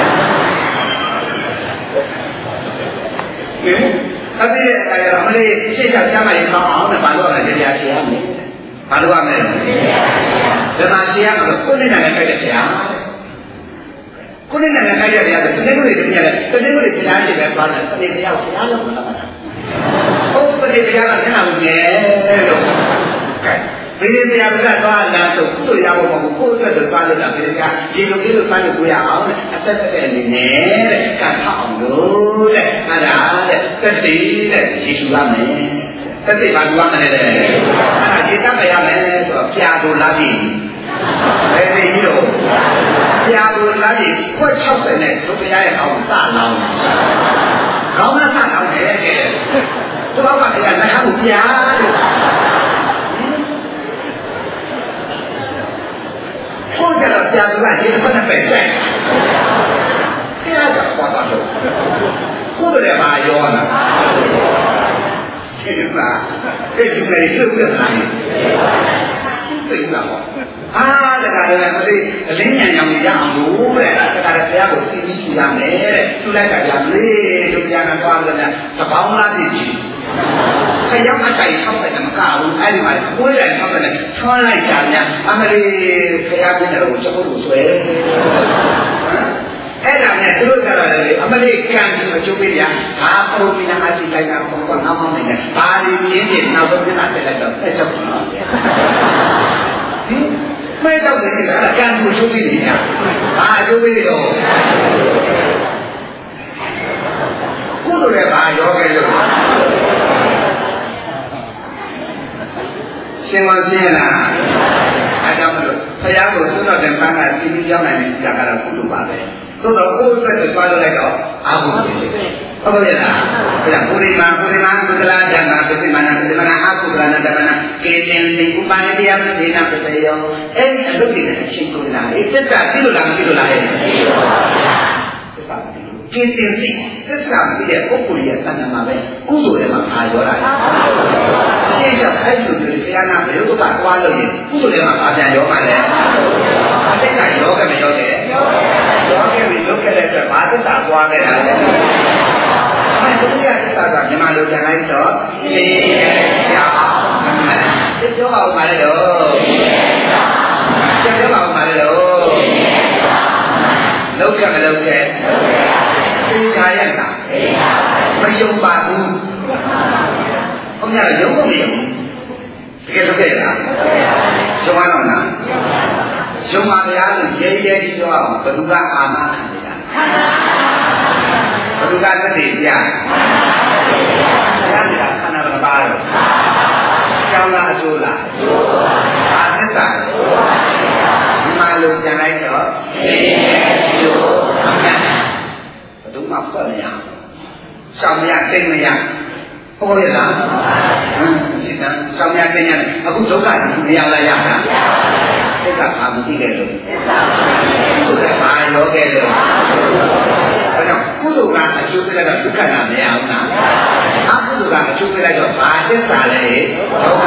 ဟင်အပြည့်အရအမလေးရှေ့ချချမ်းမရင်ကောင်းအောင်နဲ့ဘာလို့လဲတရားရှင်းရမယ်ဘာလို့ရမလဲဓမ္မရှင်းရမှာကိုယ်နဲ့နဲ့ခိုက်တဲ့တရားကိုယ်နဲ့နဲ့ခိုက်တဲ့တရားဆိုတကယ်လို့ဒီတရားလေတကယ်လို့တရားရှင်းပဲသွားတယ်တကယ်တရားကိုတရားလုံးမလားဟုတ်တကယ်တရားကမျက်နှာကိုမြဲလို့ကဲဒီနေ့တရားကသွားလာတော့ကုသိုလ်ရဖို့မဟုတ်ဘူးကိုယ့်အတွက်သွားလို့တာဒီကဒီလိုလေးလို့သွားလို့ကိုရအောင်အသက်သက်တဲ့အနေနဲ့တဲ့ကံထအောင်လို့တဲ့အဲ့ဒါတဲ့သက်တည်တဲ့ရည်ထူရမယ်သက်တည်ပါလူရမယ်တဲ့အဲ့ဒါရည်တတ်ရမယ်ဆိုတော့ပြာတို့လာပြီဘယ်လိုကြီးတော့ပြာတို့လာပြီခွက်၆၀နဲ့ဒုက္ခရဲ့အောင်စလောင်းကောင်းတာစလောင်းတယ်တဲ့သူကကလည်းနှခါကိုပြာလို့ကိုယ်ကတော့ကြာသူကဒီတစ်ဖက်နဲ့ပဲဆိုင်။တရားကဘာသာလို့ကိုယ်လည်းမရောလား။ဒီမှာဒီလူတွေပြုတ်ပြလာတယ်။သိလား။အာတခါတည်းမသိအလင်းညံရောင်ရအောင်လို့တဲ့။တခါတည်းဘုရားကိုသိပြီးယူရမယ်တဲ့။သူလိုက်ကကြာလေတို့ကြာနေသွားလို့လည်းသဘောင်းလားသိကြီး။ခရောက်အတိုင်းဆောက်တယ်မကဘူးအဲ့ဒီမှာကိုယ်လည်းဆောက်တယ်ထွန်းလိုက်တာများအမလေးခရပြင်းတယ်ကိုချက်ဖို့လို့ဆွဲအဲ့ဒါနဲ့သူတို့ကြတော့လေအမလေးကံကိုအကျိုးပေးပြဘာပရိုမီနာအစီတိုင်းကဘုံကနောက်မှမနေဘာဒီပြင်းပြင်းနောက်ဆုံးပြတာတက်လိုက်တော့ဆက်ချက်ပါဟင်မဲတော့တယ်ကကံကိုအကျိုးပေးနေတာဘာအကျိုးပေးတော့ကုသိုလ်လည်းဘာရောခဲ့လို့ရှင်းမရှင်းလားအဲကြောင့်မလို့ဘုရားကိုသုဏ္ဏတေပန်းကသိပြီးကြောင်းနိုင်တဲ့ကြာကတော့ကုသိုလ်ပါပဲသို့တော့ကိုယ်အတွက်သွားလို့လိုက်တော့အာဟုဖြစ်ဖြစ်ဟုတ်ပါရဲ့လားအဲဒါပုရိမာပုရိမာသုတလာဓမ္မပฏิမနာပฏิမနာအာဟုကရဏဓမ္မနာကေတင်တိဥပါယတရားပတိနာပတယောအဲဒီအလုပ်တွေနဲ့အရှင်းကုန်လားအဲသစ္စာသိလို့လားမသိလို့လားဟဲ့သိပါပါဘုရားသစ္စာသိလို့ကေတင်တိသစ္စာသိတဲ့ပုဂ္ဂိုလ်ရဲ့ဆန္ဒမှာပဲကုသိုလ်တွေမှာအာရောတာရှင်းရှင်းအဲ့လိုတွေဘုရားနာဘယ်လိုကကွာလို့ရင်ကုသိုလ်တွေမှာအာပြန်ရောမှာလဲအတိတ်ကရောခဲ့မရောခဲ့ရောခဲ့ပြီလုပ်ခဲ့တဲ့အတွက်ဘာသစ္စာကွာခဲ့တာလဲအဲ့ဒီကသစ္စာကမြန်မာလိုပြန်လိုက်တော့ရှင်းရအောင်ဒီပြောအောင်ပါလေတော့ပြောအောင်ပါလေတော့လောက်ခဲ့မလောက်ခဲ့သိချာရတာမယုံပါဘူးဘုရားရုံးမယုံတကယ်လောက်ခဲ့လားရုံးအောင်လားရုံးပါဗျာလို့ရဲရဲကြီးပြောအောင်ဘယ်သူကအာမခံနေတာဘယ်သူကသက်သေပြဘုရားကခန္ဓာမပါတော့ကျောင်းလားအကျိုးလားဘာသစ္စာဒီမှာလို့ပြန်လိုက်တော့သိရဲ့ကျိုးဘယ်သူမှဖွက်မရရှောင်မရတိတ်မရဟုတ်ရဲ့လားဟမ်ဒီကံရှောင်မရတိတ်ရတယ်အခုဒုက္ခမရလားရတာသစ္စာဘာမသိခဲ့လို့သစ္စာဘာရောခဲ့လို့အဲကြောင့်ကုသိုလ်ကအကျိုးပေးလိုက်တော့ဒုက္ခကမရဘူးလားအကုသိုလ်ကအကျိုးပေးလိုက်တော့ဘာသစ္စာလဲဒုက္ခ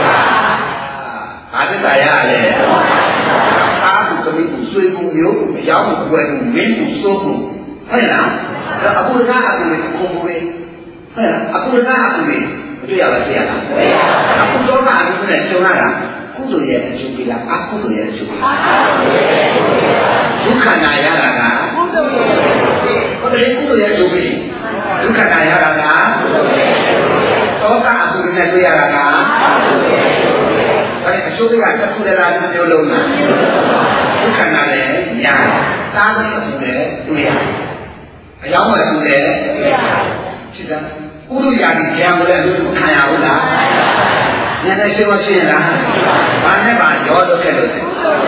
ဘာသစ္စာရလဲအာဟုသမီးကိုဆွေးမှုမျိုးကိုမရောက်ဘူးဘယ်လိုမင်းကိုစိုးကိုဟုတ်လားအခုတကားအခုလည်းခုံကိုပဲဟုတ်လားအခုတကားအခုလည်းမတွေ့ရပါတွေ့ရလားအခုတော့ကအခုနဲ့ကျုံလာတာကုသိုလ်ရဲ့အကျိုးပေးလားအကုသိုလ်ရဲ့အကျိုးပေးလားဒုက္ခနာရတာကကုသိုလ်ရဲ့ဟုတ်တယ်ကုသိုလ်ရဲ့အကျိုးပေးဒုက္ခနာရတာကတောကအပူနဲ့တွေ့ရတာကအဲ့အကျိုးပေးကတစ်ခုတည်းလားတစ်မျိုးလုံးလားဒုက္ခနာလည်းညာသာသမီအပူနဲ့တွေ့ရတယ်အယောင်းဝယ်ပူတယ်တွေ့ရတယ်ဖြစ်တယ်ဥဒုရာတိဉာဏ်ကိုလည်းလူခံရဘူးလားဉာဏ်နဲ့ရှင်းမရှင်းလားဘာနဲ့ပါရောတော့ခဲ့လို့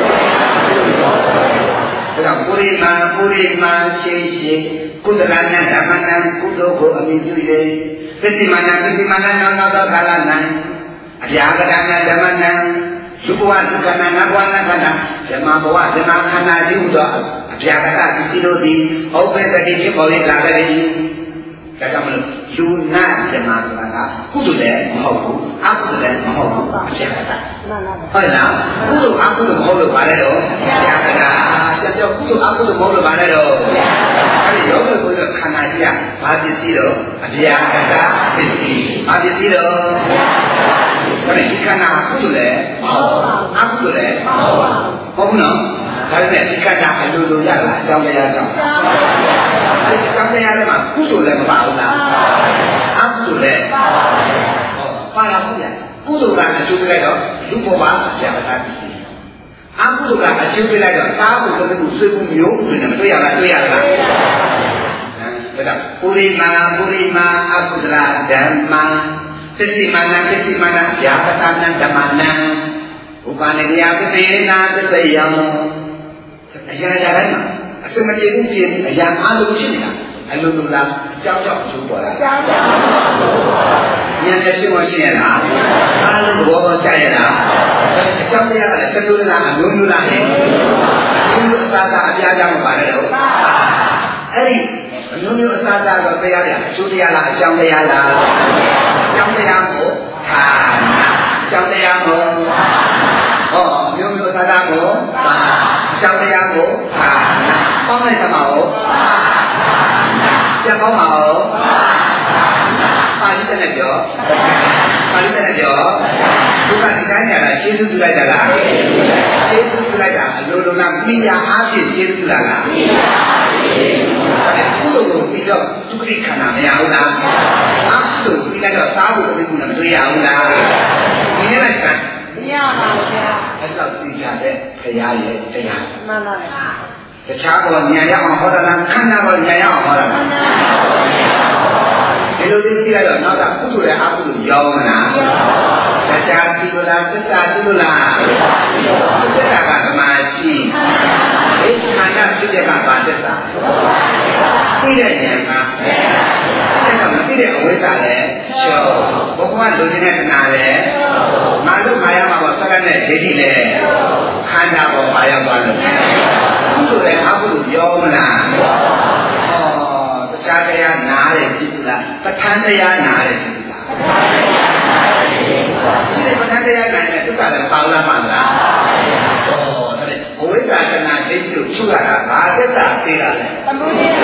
ဒါကပုရိမာပုရိမာရှိရှိကုသလနာဓမ္မနာကုသိုလ်ကိုအမိပြု၍သတိမာနာသတိမာနာနောက်နောက်သောကာလ၌အပြာကရဏဓမ္မနာလူဘဝဒုက္ခနာနဘဝနာခန္ဓာဓမ္မဘဝဓမ္မခန္ဓာဒီဟုသောအပြာကရတိတို့သည်ဩပ္ပတ္တိဖြစ်ပေါ်၍လာကြ၏ဒါကြောင့်မလို့လူနာဓမ္မဆိုတာကကုသိုလ်လည်းမဟုတ်ဘူးအကုသိုလ်လည်းမဟုတ်ဘူးအပြာကရဟုတ်လားကုသိုလ်အကုသိုလ်မဟုတ်လို့ပါလေတော့အပြာကရဆက်ကြောကုသိုလ်အကုသိုလ်မဟုတ်လို့ပါလေတော့အဲ့ဒီယောဂကိုခန္ဓာကြီးကဘာပစ္စည်းတော့အပြာကရပစ္စည်းဘာပစ္စည်းတော့အဲ့ဒီခန္ဓာကုသိုလ်လည်းမဟုတ်အကုသိုလ်လည်းမဟုတ်ဟုတ်ဘူးနော်ဒါပေမဲ့ဒီခန္ဓာအလိုလိုရလားအကြောင်းတရားကြောင့်အဲ့ဒီအကြောင်းတရားတွေမှာကုသိုလ်လည်းမပါဘူးလားအကုသိုလ်လည်းပါပါတယ်ဟောပါလာဘူးလားကုသိုလ်ကအကျိုးပေးလိုက်တော့လူဘဝအပြာကရပစ္စည်းအကုသိုလ်ကအကျိုးပေးလိုက်တော့တားဖို့သမီးကိုဆွေးမှုမျိုးတွေနဲ့မတွေ့ရလားတွေ့ရလားတွေ့ရပါဒါပုရိမာပုရိမာအကုသလဓမ္မသတိမာနသတိမာနဗျာပတနာဓမ္မနာဥပနိယပတိနာသတ္တယံအရာရာတိုင်းမှာအစမပြေဘူးပြေအရာအားလုံးဖြစ်နေတာအလိုလိုလားအကြောင်းကြောင့်အကျိုးပေါ်လာအကြောင်းကြောင့်ဉာဏ်နဲ့ရှင်းမရှိရလားအားလုံးသဘောပေါက်ကြရလားအကြောင်းတရားကလည်းတစ်မျိုးလားအမျိုးမျိုးလားဟဲ့ဒီလိုအစားအပြားကြောင့်ပါလေတော့အဲ့ဒီအမျိုးမျိုးအစားအစာတော့တရားပြအကျိုးတရားလားအကြောင်းတရားလားအကြောင်းတရားကိုဟာအကြောင်းတရားကိုဟောအမျိုးမျိုးအစားအစာကိုအကြောင်းတရားကိုဟာပေါင်းလိုက်သမှာဟုတ်ကြက်ပေါင်းမှာဟုတ်ပါဠိနဲ့ပြောပါဠိနဲ့ပြောသူကဒီတိုင်းညာလားကျေးဇူးပြုလိုက်တာလားကျေးဇူးပြုလိုက်တာအလိုလိုလားမိယာအားဖြင့်ကျေးဇူးလားလားမိယာအားဖြင့်ကုသိုလ်ကိုပြီးတော့ဒုက္ခခန္ဓာမရဘူးလားအကုသိုလ်ပြီးလိုက်တော့သားဖို့ပြီးခုနမတွေ့ရဘူးလားဒီနေ့လိုက်တာမရပါဘူးဗျာအဲ့တော့သိကြတဲ့ဖရာရဲ့တရားမှန်ပါဗျာတခြားတော့ဉာဏ်ရအောင်ဟောတာလားခန္ဓာတော့ဉာဏ်ရအောင်ဟောတာလားဒီလိုသိလိုက်တော့နောက်ကကုသိုလ်နဲ့အကုသိုလ်ရောမလားတရားသိလို့လားသစ္စာသိလို့လားသစ္စာကဓမ္မရှိဒီခန္ဓာဖြစ်တဲ့ကဘာသစ္စာသိတဲ့ဉာဏ်ကအဲ့တော့မသိတဲ့အဝိဇ္ဇာလည်းရှောဘုရားလူနေတဲ့တဏှာလည်းငါတို့ခါရမှာပေါ့စက္ကနဲ့ဒိဋ္ဌိလည်းခန္ဓာပေါ်မှာရောက်သွားလို့ကုသိုလ်နဲ့အကုသိုလ်ရောမလားတခြားတရားနားတယ်ဖြစ်ဘူးလားပဋ္ဌာန်းတရားနားတယ်ဖြစ်ဘူးလားရှိတယ်ပဋ္ဌာန်းတရားနားတယ်သူကလည်းပါလားပါလားဟောဒါအဝိဇ္ဇာတဏှာဒိဋ္ဌိကိုချုပ်ရတာဘာသစ္စာသိတာလဲသမုဒိယ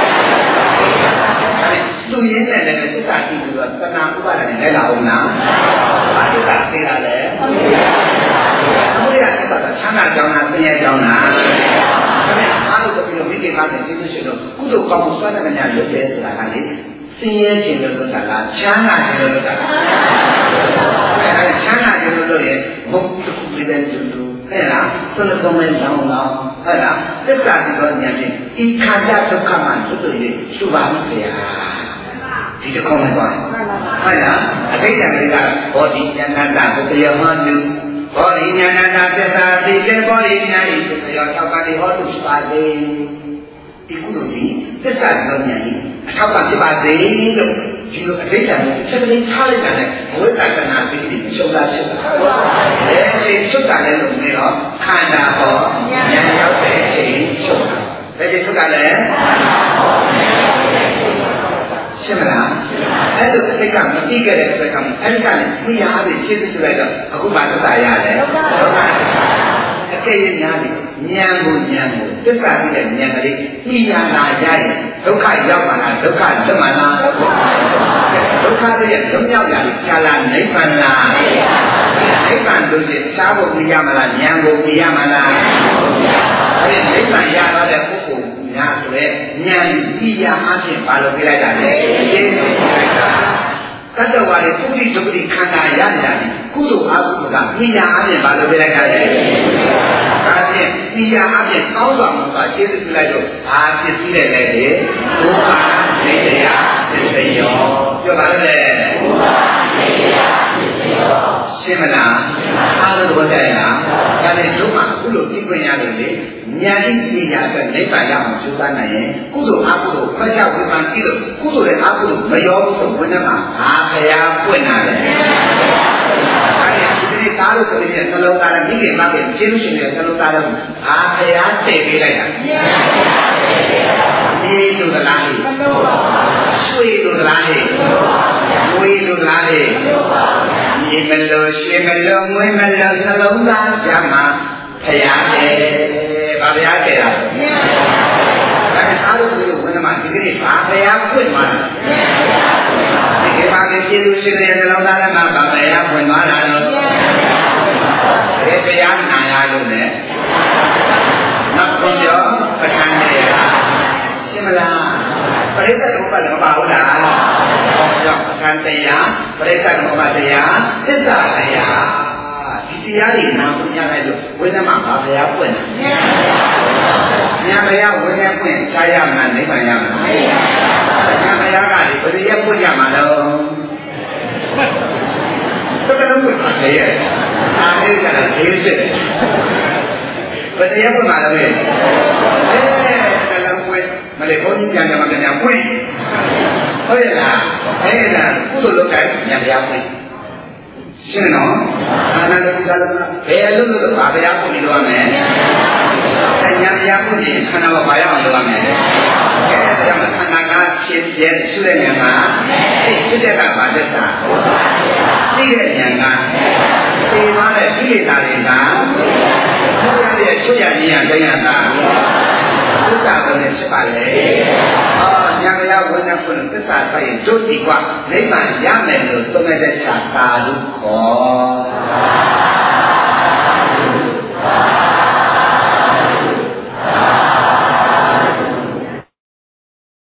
သူရင်းနဲ့လည်းသစ္စာသိပြီးတော့တဏှာဥပါဒနဲ့လဲလာအောင်လားဘာသစ္စာသိတာလဲသမုဒိယသစ္စာကချမ်းသာကြောင်းလားဆင်းရဲကြောင်းလားဒါနဲ့အားလုံးပြီးတော့မိကိပါတဲ့ကျေးဇူးရှင်တို့ကုသိုလ်ကောင်းမှုစွမ်းတဲ့ညာလုပ်တယ်ဆိုတာကလေစင်ရဲခြင်းလို့လုပ်တာလားချမ်းသာခြင်းလို့လုပ်တာလားအဲချမ်းသာခြင်းလို့လုပ်ရင်ဘုံတစ်ခုလေးတဲ့တူတူဟဲ့လားဆွမ်းလုံးမဲ့လောင်းလောင်းဟဲ့လားသစ္စာတိသောဉာဏ်ဖြင့်ဤခန္ဓာဒုက္ခမှလွတ်လို့ရသူပါပြီခင်ဗျာဒီတစ်ခေါက်မှသွားဟုတ်လားအဋ္ဌကလေးကဘောဓိဉာဏ်တာဘုရားဟောတုဘောဓိဉာဏ်တာသစ္စာသိတဲ့ဘောဓိဉာဏ်ဤသစ္စာသောကတိဟောတုရှိပါလေဒီကုသိုလ်ဒီသစ္စာသောဉာဏ်ဤအထောက်ကဖြစ်ပါစေလို့ဒီလိုအဋ္ဌကလေးစက်ကလေးထားလိုက်တာနဲ့ဝိသကနာပိတိရှုပ်တာဖြစ်တာအဲဒီရှုပ်တာလည်းလို့နေတော့ခန္ဓာဟောဉာဏ်ရောက်တဲ့အချိန်ရှုပ်တာဘယ်ဒီရှုပ်တာလဲရှင်းမလားအဲ့လိုစိတ်ကမပြီးခဲ့တဲ့အတွက်ကြောင့်အဲ့ဒီကနေသိရအပြင်ဖြည့်စုလိုက်တော့အခုမှသစ္စာရတယ်ဒုက္ခအကယ်၍များတယ်ဉာဏ်ကိုဉာဏ်ကိုသစ္စာသိတဲ့ဉာဏ်ကလေးသိရလာရရင်ဒုက္ခရောက်မှလားဒုက္ခလွတ်မှလားဒုက္ခရဲ့လွတ်မြောက်ရာကြာလာနိဗ္ဗာန်လားနိဗ္ဗာန်လို့ရှိရင်ရှားဖို့ပြရမလားဉာဏ်ကိုပြရမလားအဲ့ဒီနိဗ္ဗာန်ရတော့တဲ့ပုဂ္ဂိုလ်ညာဆိုရဲဉာဏ်ဤရာအချင်းဘာလို့ပြလိုက်တာလဲကျေးဇူးလိုက်တာတတ္တဝါတွေပုဂ္ဂိဒုက္ခခန္ဓာရနေတာကုသိုလ်အကုသိုလ်ကဤရာအချင်းဘာလို့ပြလိုက်တာလဲဒါဖြင့်ဤရာအချင်းကောင်းစွာမှာကျေးဇူးပြုလိုက်တော့ဘာဖြစ်ပြီးတယ်လဲလေဘုရားနေတရားသစ္စေယောပြောပါလေဘုရားနေတရားသစ္စေယောရှင်းမလားအားလုံးသဘောကျရဲ့လားဒါနဲ့တို့မှအခုလိုသိခွင့်ရတယ်လေဉာဏ်ဤသိရတဲ့နိဗ္ဗာန်ရအောင်ကြိုးစားနိုင်ရင်ကုသိုလ်အကုသိုလ်ခွဲခြားဝေဖန်ပြီးတော့ကုသိုလ်ရဲ့အကုသိုလ်မရောဘူးဆိုဝင်နေမှာအာဖရာပွင့်လာတယ်အဲဒီဒီသားလို့ဆိုရင်သလုံးသားနဲ့မိခင်မခင်ကျေးဇူးရှင်ရဲ့သလုံးသားတော့အာဖရာတည်ပေးလိုက်တာဒီလိုသလားဟိရွှေလိုသလားဟိငွေလိုသလားဟိမြေမလို့ရွှေမလို့ငွေမလို့သလုံးသားရမှာဖရာတယ်ဘာဘုရားကဲတာလဲဒါအားလုံးကိုဝင်မှာဒီကနေ့ဘာဘုရားဖွင့်မှာလဲဒီကဘာကကျေးဇူးရှင်ရဲ့နှလုံးသားထဲမှာဘာဘုရားဖွင့်သွားတာလဲဘယ်ဘုရားနာရလို့လဲနောက်ဆုံးပြောပဋ္ဌာန်းတရားရှင်းမလားပရိသတ်ဘုရားလည်းမပါဘူးလားဟောကြောင့်ပဋ္ဌာန်းတရားပရိသတ်ဘုရားတရားသစ္စာတရားဒီတရားတွေနာဖို့ညလိုက်လို့ဝိသမဘာဘုရားပွင့်တယ်။ဉာဏ်ဘုရားဝိနေပွင့်ခြားရမှာနိဗ္ဗာန်ရမှာ။ဉာဏ်ဘုရားကလေဘယ်ရပွင့်ရမှာတော့ဘယ်လိုပွင့်မှာလဲ။အာမေကလည်းဒေးစစ်ဘယ်ရပွင့်မှာလဲ။အဲကလည်းပွင့်မလေးဘုန်းကြီးကြံကြမှာကြံပွင့်ဟုတ်ရဲ့လား။အဲဒါကုသိုလ်လုပ်တဲ့ဉာဏ်ဘုရားပွင့်ရှင်းနော်အာနန္ဒကုသလဘယ်လိုလုပ်လို့ဘာဘုရားကိုနေလို့ရမလဲ။ဉာဏ်တရားကိုရင်ခန္ဓာကိုဘာရအောင်လုပ်ရမလဲ။အဲဒါကြောင့်ခန္ဓာကဖြစ်ပြရှုတဲ့ဉာဏ်မှာသိဖြစ်တဲ့ကဘာသက်တာသိတဲ့ဉာဏ်ကသိသွားတဲ့ကိလေသာတွေကဘုရားရဲ့ချွတ်ရခြင်းရတရားတာသစ္စာကိုလည်းဖြစ်ပါလေ။အော်ဉာဏ်တရားဝိညာဉ်ကိုသစ္စာဆိုင်ရင်တို့ဒီကွာနိဗ္ဗာန်ရမယ်လို့သုံးတဲ့ခြားသာလို့ခေါ်